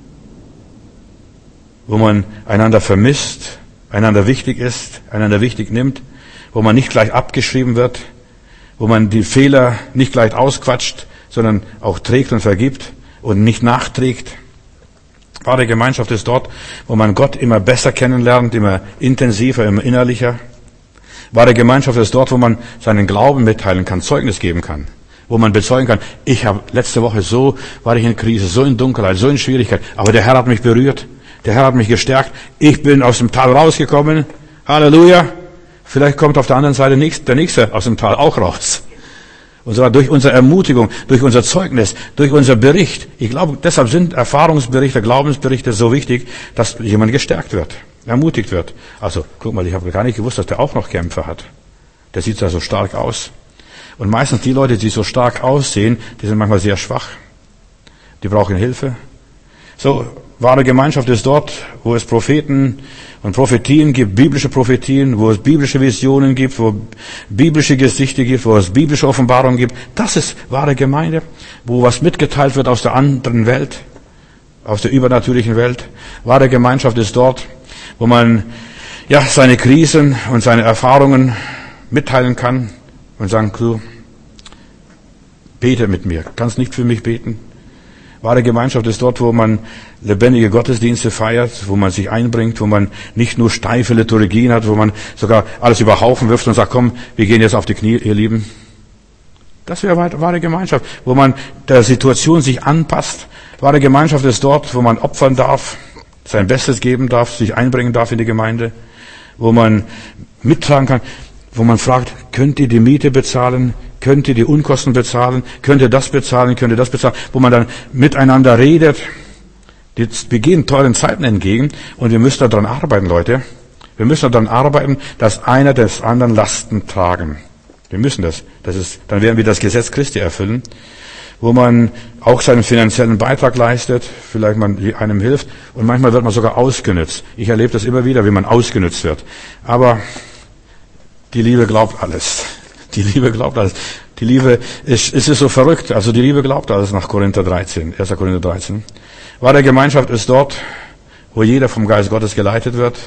[SPEAKER 1] Wo man einander vermisst, einander wichtig ist, einander wichtig nimmt, wo man nicht gleich abgeschrieben wird, wo man die Fehler nicht gleich ausquatscht, sondern auch trägt und vergibt und nicht nachträgt. Wahre Gemeinschaft ist dort, wo man Gott immer besser kennenlernt, immer intensiver, immer innerlicher. Wahre Gemeinschaft ist dort, wo man seinen Glauben mitteilen kann, Zeugnis geben kann, wo man bezeugen kann, ich habe letzte Woche war ich in Krise, so in Dunkelheit, so in Schwierigkeit, aber der Herr hat mich berührt, der Herr hat mich gestärkt, ich bin aus dem Tal rausgekommen, Halleluja. Vielleicht kommt auf der anderen Seite der Nächste aus dem Tal auch raus. Und zwar durch unsere Ermutigung, durch unser Zeugnis, durch unser Bericht. Ich glaube, deshalb sind Erfahrungsberichte, Glaubensberichte so wichtig, dass jemand gestärkt wird, ermutigt wird. Also, guck mal, ich habe gar nicht gewusst, dass der auch noch Kämpfe hat. Der sieht ja so stark aus. Und meistens die Leute, die so stark aussehen, die sind manchmal sehr schwach. Die brauchen Hilfe. So, wahre Gemeinschaft ist dort, wo es Propheten und Prophetien gibt, biblische Prophetien, wo es biblische Visionen gibt, wo biblische Gesichter gibt, wo es biblische Offenbarungen gibt. Das ist wahre Gemeinde, wo was mitgeteilt wird aus der anderen Welt, aus der übernatürlichen Welt. Wahre Gemeinschaft ist dort, wo man seine Krisen und seine Erfahrungen mitteilen kann und sagen, du, bete mit mir, kannst nicht für mich beten. Wahre Gemeinschaft ist dort, wo man lebendige Gottesdienste feiert, wo man sich einbringt, wo man nicht nur steife Liturgien hat, wo man sogar alles über Haufen wirft und sagt, komm, wir gehen jetzt auf die Knie, ihr Lieben. Das wäre wahre Gemeinschaft, wo man der Situation sich anpasst. Wahre Gemeinschaft ist dort, wo man opfern darf, sein Bestes geben darf, sich einbringen darf in die Gemeinde, wo man mittragen kann, wo man fragt, könnt ihr die Miete bezahlen? Könnt ihr die Unkosten bezahlen? Könnt ihr das bezahlen? Könnt ihr das bezahlen? Wo man dann miteinander redet. Wir gehen teuren Zeiten entgegen und wir müssen daran arbeiten, Leute. Wir müssen daran arbeiten, dass einer des anderen Lasten tragen. Wir müssen das. Dann werden wir das Gesetz Christi erfüllen, wo man auch seinen finanziellen Beitrag leistet, vielleicht man einem hilft und manchmal wird man sogar ausgenützt. Ich erlebe das immer wieder, wie man ausgenützt wird. Aber die Liebe glaubt alles. Die Liebe glaubt alles. Die Liebe es ist so verrückt. Also die Liebe glaubt alles nach Korinther 13, 1. Korinther 13. Wahre Gemeinschaft ist dort, wo jeder vom Geist Gottes geleitet wird,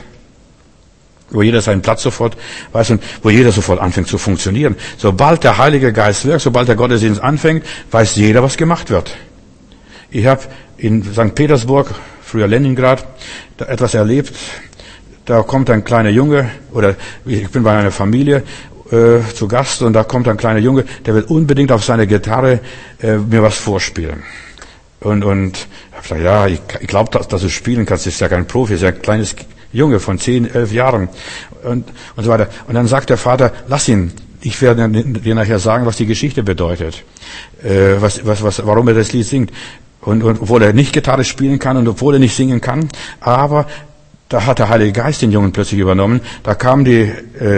[SPEAKER 1] wo jeder seinen Platz sofort weiß und wo jeder sofort anfängt zu funktionieren. Sobald der Heilige Geist wirkt, sobald der Gottesdienst anfängt, weiß jeder, was gemacht wird. Ich habe in St. Petersburg, früher Leningrad, da etwas erlebt. Da kommt ein kleiner Junge, oder ich bin bei einer Familie zu Gast und da kommt ein kleiner Junge, der will unbedingt auf seiner Gitarre mir was vorspielen. Und ich habe gesagt, ja, ich glaube, dass du spielen kannst, das ist ja kein Profi, das ist ja ein kleines Junge von 10, 11 Jahren und so weiter. Und dann sagt der Vater, lass ihn, ich werde dir nachher sagen, was die Geschichte bedeutet, warum er das Lied singt. Und obwohl er nicht Gitarre spielen kann und obwohl er nicht singen kann, aber da hat der Heilige Geist den Jungen plötzlich übernommen. Da kam die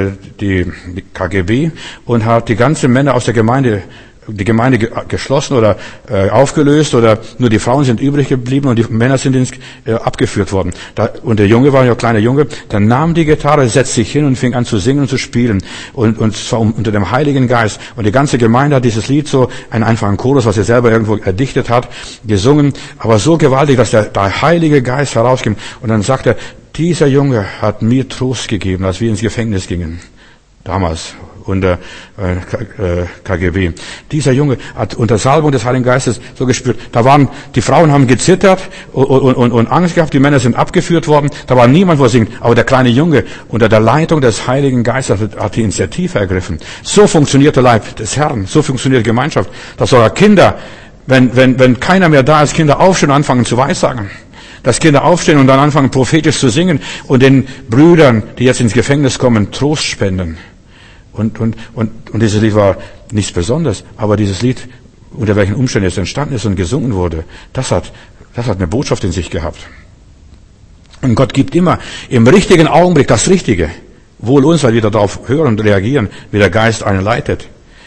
[SPEAKER 1] KGB und hat die ganzen Männer aus der Gemeinde, geschlossen oder aufgelöst oder nur die Frauen sind übrig geblieben und die Männer sind abgeführt worden. Und der Junge war ja ein kleiner Junge, dann nahm die Gitarre, setzte sich hin und fing an zu singen und zu spielen und zwar unter dem Heiligen Geist. Und die ganze Gemeinde hat dieses Lied so, einen einfachen Chorus, was er selber irgendwo erdichtet hat, gesungen, aber so gewaltig, dass der Heilige Geist herausging. Und dann sagt er, dieser Junge hat mir Trost gegeben, als wir ins Gefängnis gingen. Damals unter KGB. Dieser Junge hat unter Salbung des Heiligen Geistes so gespürt. Die Frauen haben gezittert und Angst gehabt, die Männer sind abgeführt worden. Da war niemand, wo er singt. Aber der kleine Junge unter der Leitung des Heiligen Geistes hat die Initiative ergriffen. So funktioniert der Leib des Herrn. So funktioniert Gemeinschaft. Dass sogar Kinder, wenn keiner mehr da ist, Kinder aufstehen und anfangen zu weissagen. Dass Kinder aufstehen und dann anfangen prophetisch zu singen und den Brüdern, die jetzt ins Gefängnis kommen, Trost spenden. Und dieses Lied war nichts Besonderes, aber dieses Lied, unter welchen Umständen es entstanden ist und gesungen wurde, das hat eine Botschaft in sich gehabt. Und Gott gibt immer im richtigen Augenblick das Richtige. Wohl uns, weil wir darauf hören und reagieren, wie der Geist einen leitet.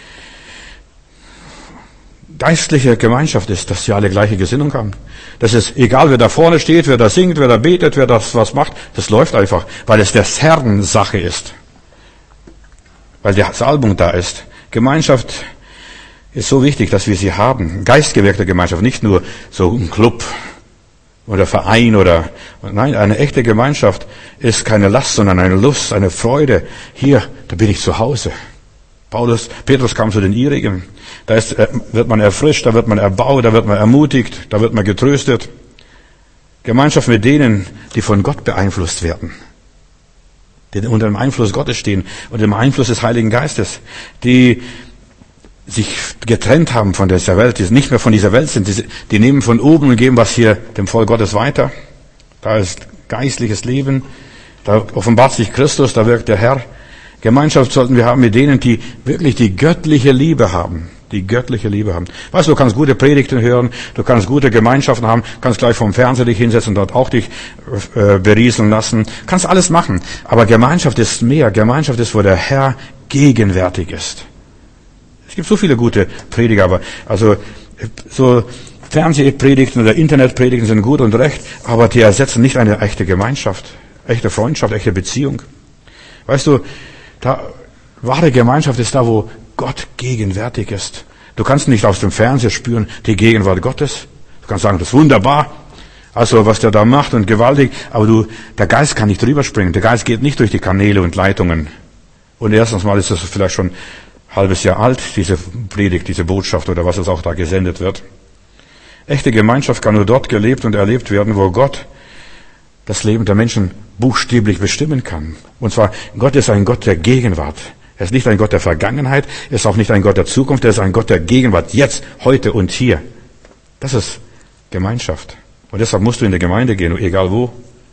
[SPEAKER 1] Geistliche Gemeinschaft ist, dass sie alle gleiche Gesinnung haben. Das ist egal, wer da vorne steht, wer da singt, wer da betet, wer das was macht. Das läuft einfach, weil es des Herrn Sache ist. Weil die Salbung da ist. Gemeinschaft ist so wichtig, dass wir sie haben. Geistgewirkte Gemeinschaft, nicht nur so ein Club oder Verein nein, eine echte Gemeinschaft ist keine Last, sondern eine Lust, eine Freude. Hier, da bin ich zu Hause. Petrus kam zu den ihrigen. Da wird man erfrischt, da wird man erbaut, da wird man ermutigt, da wird man getröstet. Gemeinschaft mit denen, die von Gott beeinflusst werden. Die unter dem Einfluss Gottes stehen, unter dem Einfluss des Heiligen Geistes. Die sich getrennt haben von dieser Welt, die nicht mehr von dieser Welt sind. Die nehmen von oben und geben was hier dem Volk Gottes weiter. Da ist geistliches Leben. Da offenbart sich Christus, da wirkt der Herr. Gemeinschaft sollten wir haben mit denen, die wirklich die göttliche Liebe haben. Die göttliche Liebe haben. Weißt du, du kannst gute Predigten hören, du kannst gute Gemeinschaften haben, kannst gleich vom Fernseher dich hinsetzen und dort auch dich berieseln lassen. Kannst alles machen. Aber Gemeinschaft ist mehr. Gemeinschaft ist, wo der Herr gegenwärtig ist. Es gibt so viele gute Prediger, aber also so Fernsehpredigten oder Internetpredigten sind gut und recht, aber die ersetzen nicht eine echte Gemeinschaft, echte Freundschaft, echte Beziehung. Weißt du, wahre Gemeinschaft ist da, wo Gott gegenwärtig ist. Du kannst nicht aus dem Fernseher spüren die Gegenwart Gottes. Du kannst sagen, das ist wunderbar, also was der da macht und gewaltig, aber der Geist kann nicht drüber springen. Der Geist geht nicht durch die Kanäle und Leitungen. Und erstens mal ist das vielleicht schon ein halbes Jahr alt, diese Predigt, diese Botschaft oder was es auch da gesendet wird. Echte Gemeinschaft kann nur dort gelebt und erlebt werden, wo Gott das Leben der Menschen buchstäblich bestimmen kann. Und zwar, Gott ist ein Gott der Gegenwart. Er ist nicht ein Gott der Vergangenheit, er ist auch nicht ein Gott der Zukunft, er ist ein Gott der Gegenwart, jetzt, heute und hier. Das ist Gemeinschaft. Und deshalb musst du in die Gemeinde gehen, egal wo.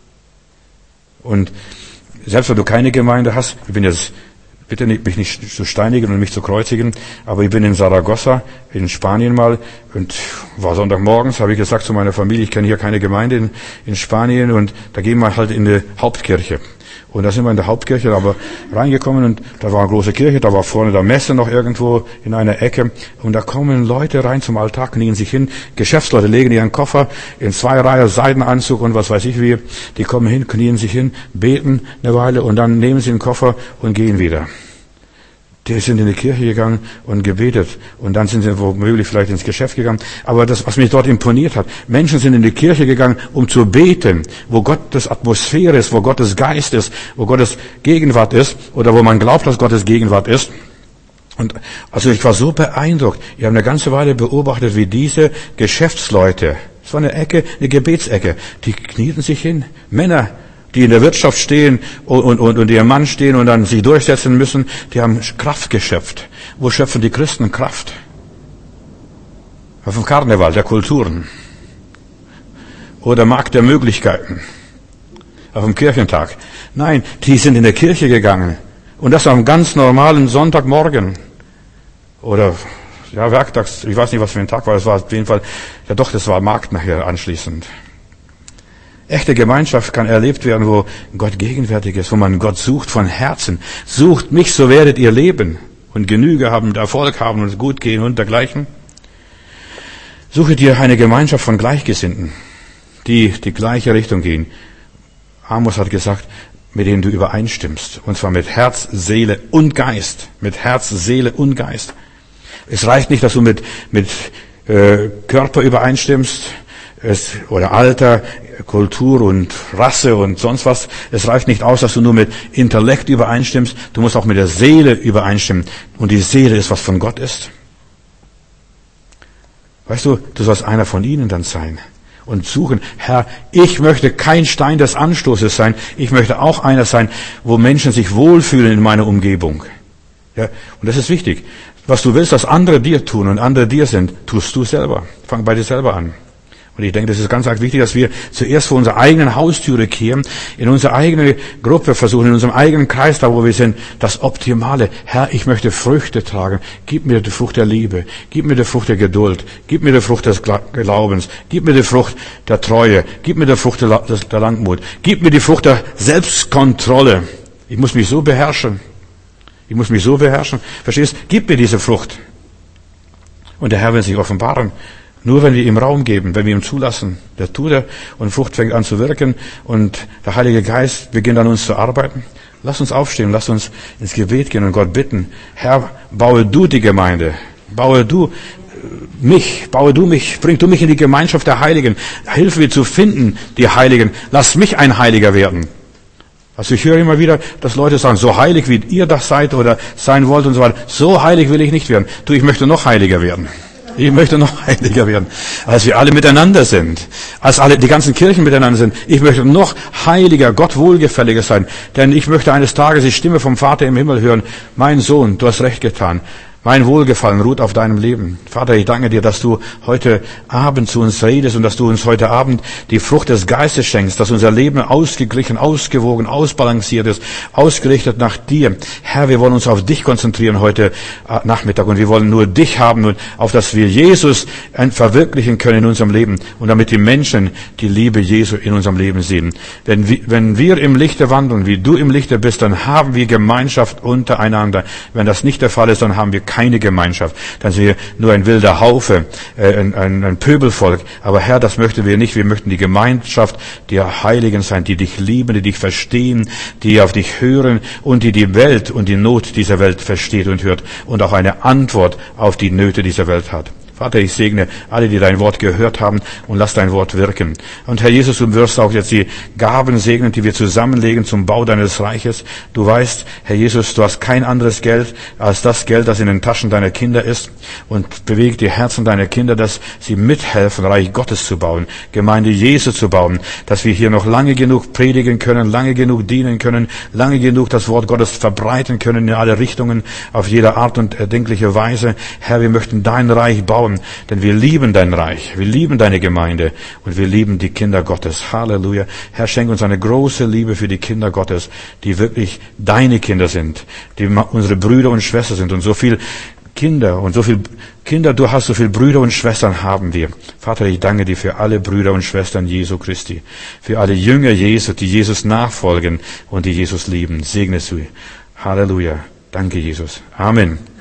[SPEAKER 1] Und selbst wenn du keine Gemeinde hast, ich bin jetzt, bitte mich nicht zu steinigen und mich zu kreuzigen, aber ich bin in Saragossa, in Spanien mal, und war Sonntagmorgens, habe ich gesagt zu meiner Familie, ich kenne hier keine Gemeinde in Spanien, und da gehen wir halt in die Hauptkirche. Und da sind wir in der Hauptkirche aber reingekommen, und da war eine große Kirche, da war vorne der Messe noch irgendwo in einer Ecke, und da kommen Leute rein zum Altar, knien sich hin, Geschäftsleute legen ihren Koffer in 2 Reihen, Seidenanzug und was weiß ich wie, die kommen hin, knien sich hin, beten eine Weile und dann nehmen sie den Koffer und gehen wieder. Die sind in die Kirche gegangen und gebetet, und dann sind sie womöglich vielleicht ins Geschäft gegangen. Aber das, was mich dort imponiert hat, Menschen sind in die Kirche gegangen, um zu beten, wo Gottes Atmosphäre ist, wo Gottes Geist ist, wo Gottes Gegenwart ist, oder wo man glaubt, dass Gottes Gegenwart ist. Und also ich war so beeindruckt. Ich habe eine ganze Weile beobachtet, wie diese Geschäftsleute, es war eine Ecke, eine Gebetsecke, die knieten sich hin, Männer, die in der Wirtschaft stehen und ihr Mann stehen und dann sich durchsetzen müssen, die haben Kraft geschöpft. Wo schöpfen die Christen Kraft? Auf dem Karneval der Kulturen. Oder Markt der Möglichkeiten. Auf dem Kirchentag. Nein, die sind in der Kirche gegangen. Und das am ganz normalen Sonntagmorgen. Oder, ja, werktags, ich weiß nicht, was für ein Tag war, es war auf jeden Fall, ja doch, das war Markt nachher anschließend. Echte Gemeinschaft kann erlebt werden, wo Gott gegenwärtig ist, wo man Gott sucht von Herzen. Sucht mich, so werdet ihr leben und Genüge haben, Erfolg haben und gut gehen und dergleichen. Suche dir eine Gemeinschaft von Gleichgesinnten, die gleiche Richtung gehen. Amos hat gesagt, mit denen du übereinstimmst. Und zwar mit Herz, Seele und Geist. Mit Herz, Seele und Geist. Es reicht nicht, dass du mit Körper übereinstimmst, oder Alter, Kultur und Rasse und sonst was. Es reicht nicht aus, dass du nur mit Intellekt übereinstimmst. Du musst auch mit der Seele übereinstimmen. Und die Seele ist, was von Gott ist. Weißt du, du sollst einer von ihnen dann sein. Und suchen, Herr, ich möchte kein Stein des Anstoßes sein. Ich möchte auch einer sein, wo Menschen sich wohlfühlen in meiner Umgebung. Ja, und das ist wichtig. Was du willst, dass andere dir tun und andere dir sind, tust du selber. Fang bei dir selber an. Und ich denke, das ist ganz wichtig, dass wir zuerst vor unserer eigenen Haustüre kehren, in unsere eigene Gruppe versuchen, in unserem eigenen Kreis, da wo wir sind, das Optimale. Herr, ich möchte Früchte tragen. Gib mir die Frucht der Liebe. Gib mir die Frucht der Geduld. Gib mir die Frucht des Glaubens. Gib mir die Frucht der Treue. Gib mir die Frucht der Langmut. Gib mir die Frucht der Selbstkontrolle. Ich muss mich so beherrschen. Ich muss mich so beherrschen. Verstehst? Gib mir diese Frucht. Und der Herr will sich offenbaren. Nur wenn wir ihm Raum geben, wenn wir ihm zulassen, der tut er, und Frucht fängt an zu wirken und der Heilige Geist beginnt an uns zu arbeiten. Lass uns aufstehen, lass uns ins Gebet gehen und Gott bitten, Herr, baue du die Gemeinde, baue du mich, bring du mich in die Gemeinschaft der Heiligen, hilf mir zu finden, die Heiligen, lass mich ein Heiliger werden. Also ich höre immer wieder, dass Leute sagen, so heilig wie ihr das seid oder sein wollt und so weiter, so heilig will ich nicht werden. Du, ich möchte noch heiliger werden. Ich möchte noch heiliger werden, als wir alle miteinander sind, als alle die ganzen Kirchen miteinander sind. Ich möchte noch heiliger, Gott wohlgefälliger sein, denn ich möchte eines Tages die Stimme vom Vater im Himmel hören. Mein Sohn, du hast recht getan. Mein Wohlgefallen ruht auf deinem Leben. Vater, ich danke dir, dass du heute Abend zu uns redest und dass du uns heute Abend die Frucht des Geistes schenkst, dass unser Leben ausgeglichen, ausgewogen, ausbalanciert ist, ausgerichtet nach dir. Herr, wir wollen uns auf dich konzentrieren heute Nachmittag und wir wollen nur dich haben und auf dass wir Jesus verwirklichen können in unserem Leben und damit die Menschen die Liebe Jesu in unserem Leben sehen. Wenn wir im Lichte wandeln, wie du im Lichte bist, dann haben wir Gemeinschaft untereinander. Wenn das nicht der Fall ist, dann haben wir keine Gemeinschaft. Dann sind wir nur ein wilder Haufe, ein Pöbelvolk. Aber Herr, das möchten wir nicht. Wir möchten die Gemeinschaft der Heiligen sein, die dich lieben, die dich verstehen, die auf dich hören und die Welt und die Not dieser Welt versteht und hört und auch eine Antwort auf die Nöte dieser Welt hat. Vater, ich segne alle, die dein Wort gehört haben, und lass dein Wort wirken. Und Herr Jesus, du wirst auch jetzt die Gaben segnen, die wir zusammenlegen zum Bau deines Reiches. Du weißt, Herr Jesus, du hast kein anderes Geld als das Geld, das in den Taschen deiner Kinder ist, und bewege die Herzen deiner Kinder, dass sie mithelfen, Reich Gottes zu bauen, Gemeinde Jesu zu bauen, dass wir hier noch lange genug predigen können, lange genug dienen können, lange genug das Wort Gottes verbreiten können in alle Richtungen, auf jede Art und erdenkliche Weise. Herr, wir möchten dein Reich bauen, denn wir lieben dein Reich, wir lieben deine Gemeinde und wir lieben die Kinder Gottes. Halleluja. Herr, schenk uns eine große Liebe für die Kinder Gottes, die wirklich deine Kinder sind, die unsere Brüder und Schwestern sind, und so viel Kinder und so viel Kinder, du hast so viel Brüder und Schwestern haben wir. Vater, ich danke dir für alle Brüder und Schwestern Jesu Christi, für alle Jünger Jesu, die Jesus nachfolgen und die Jesus lieben. Segne sie. Halleluja. Danke, Jesus. Amen.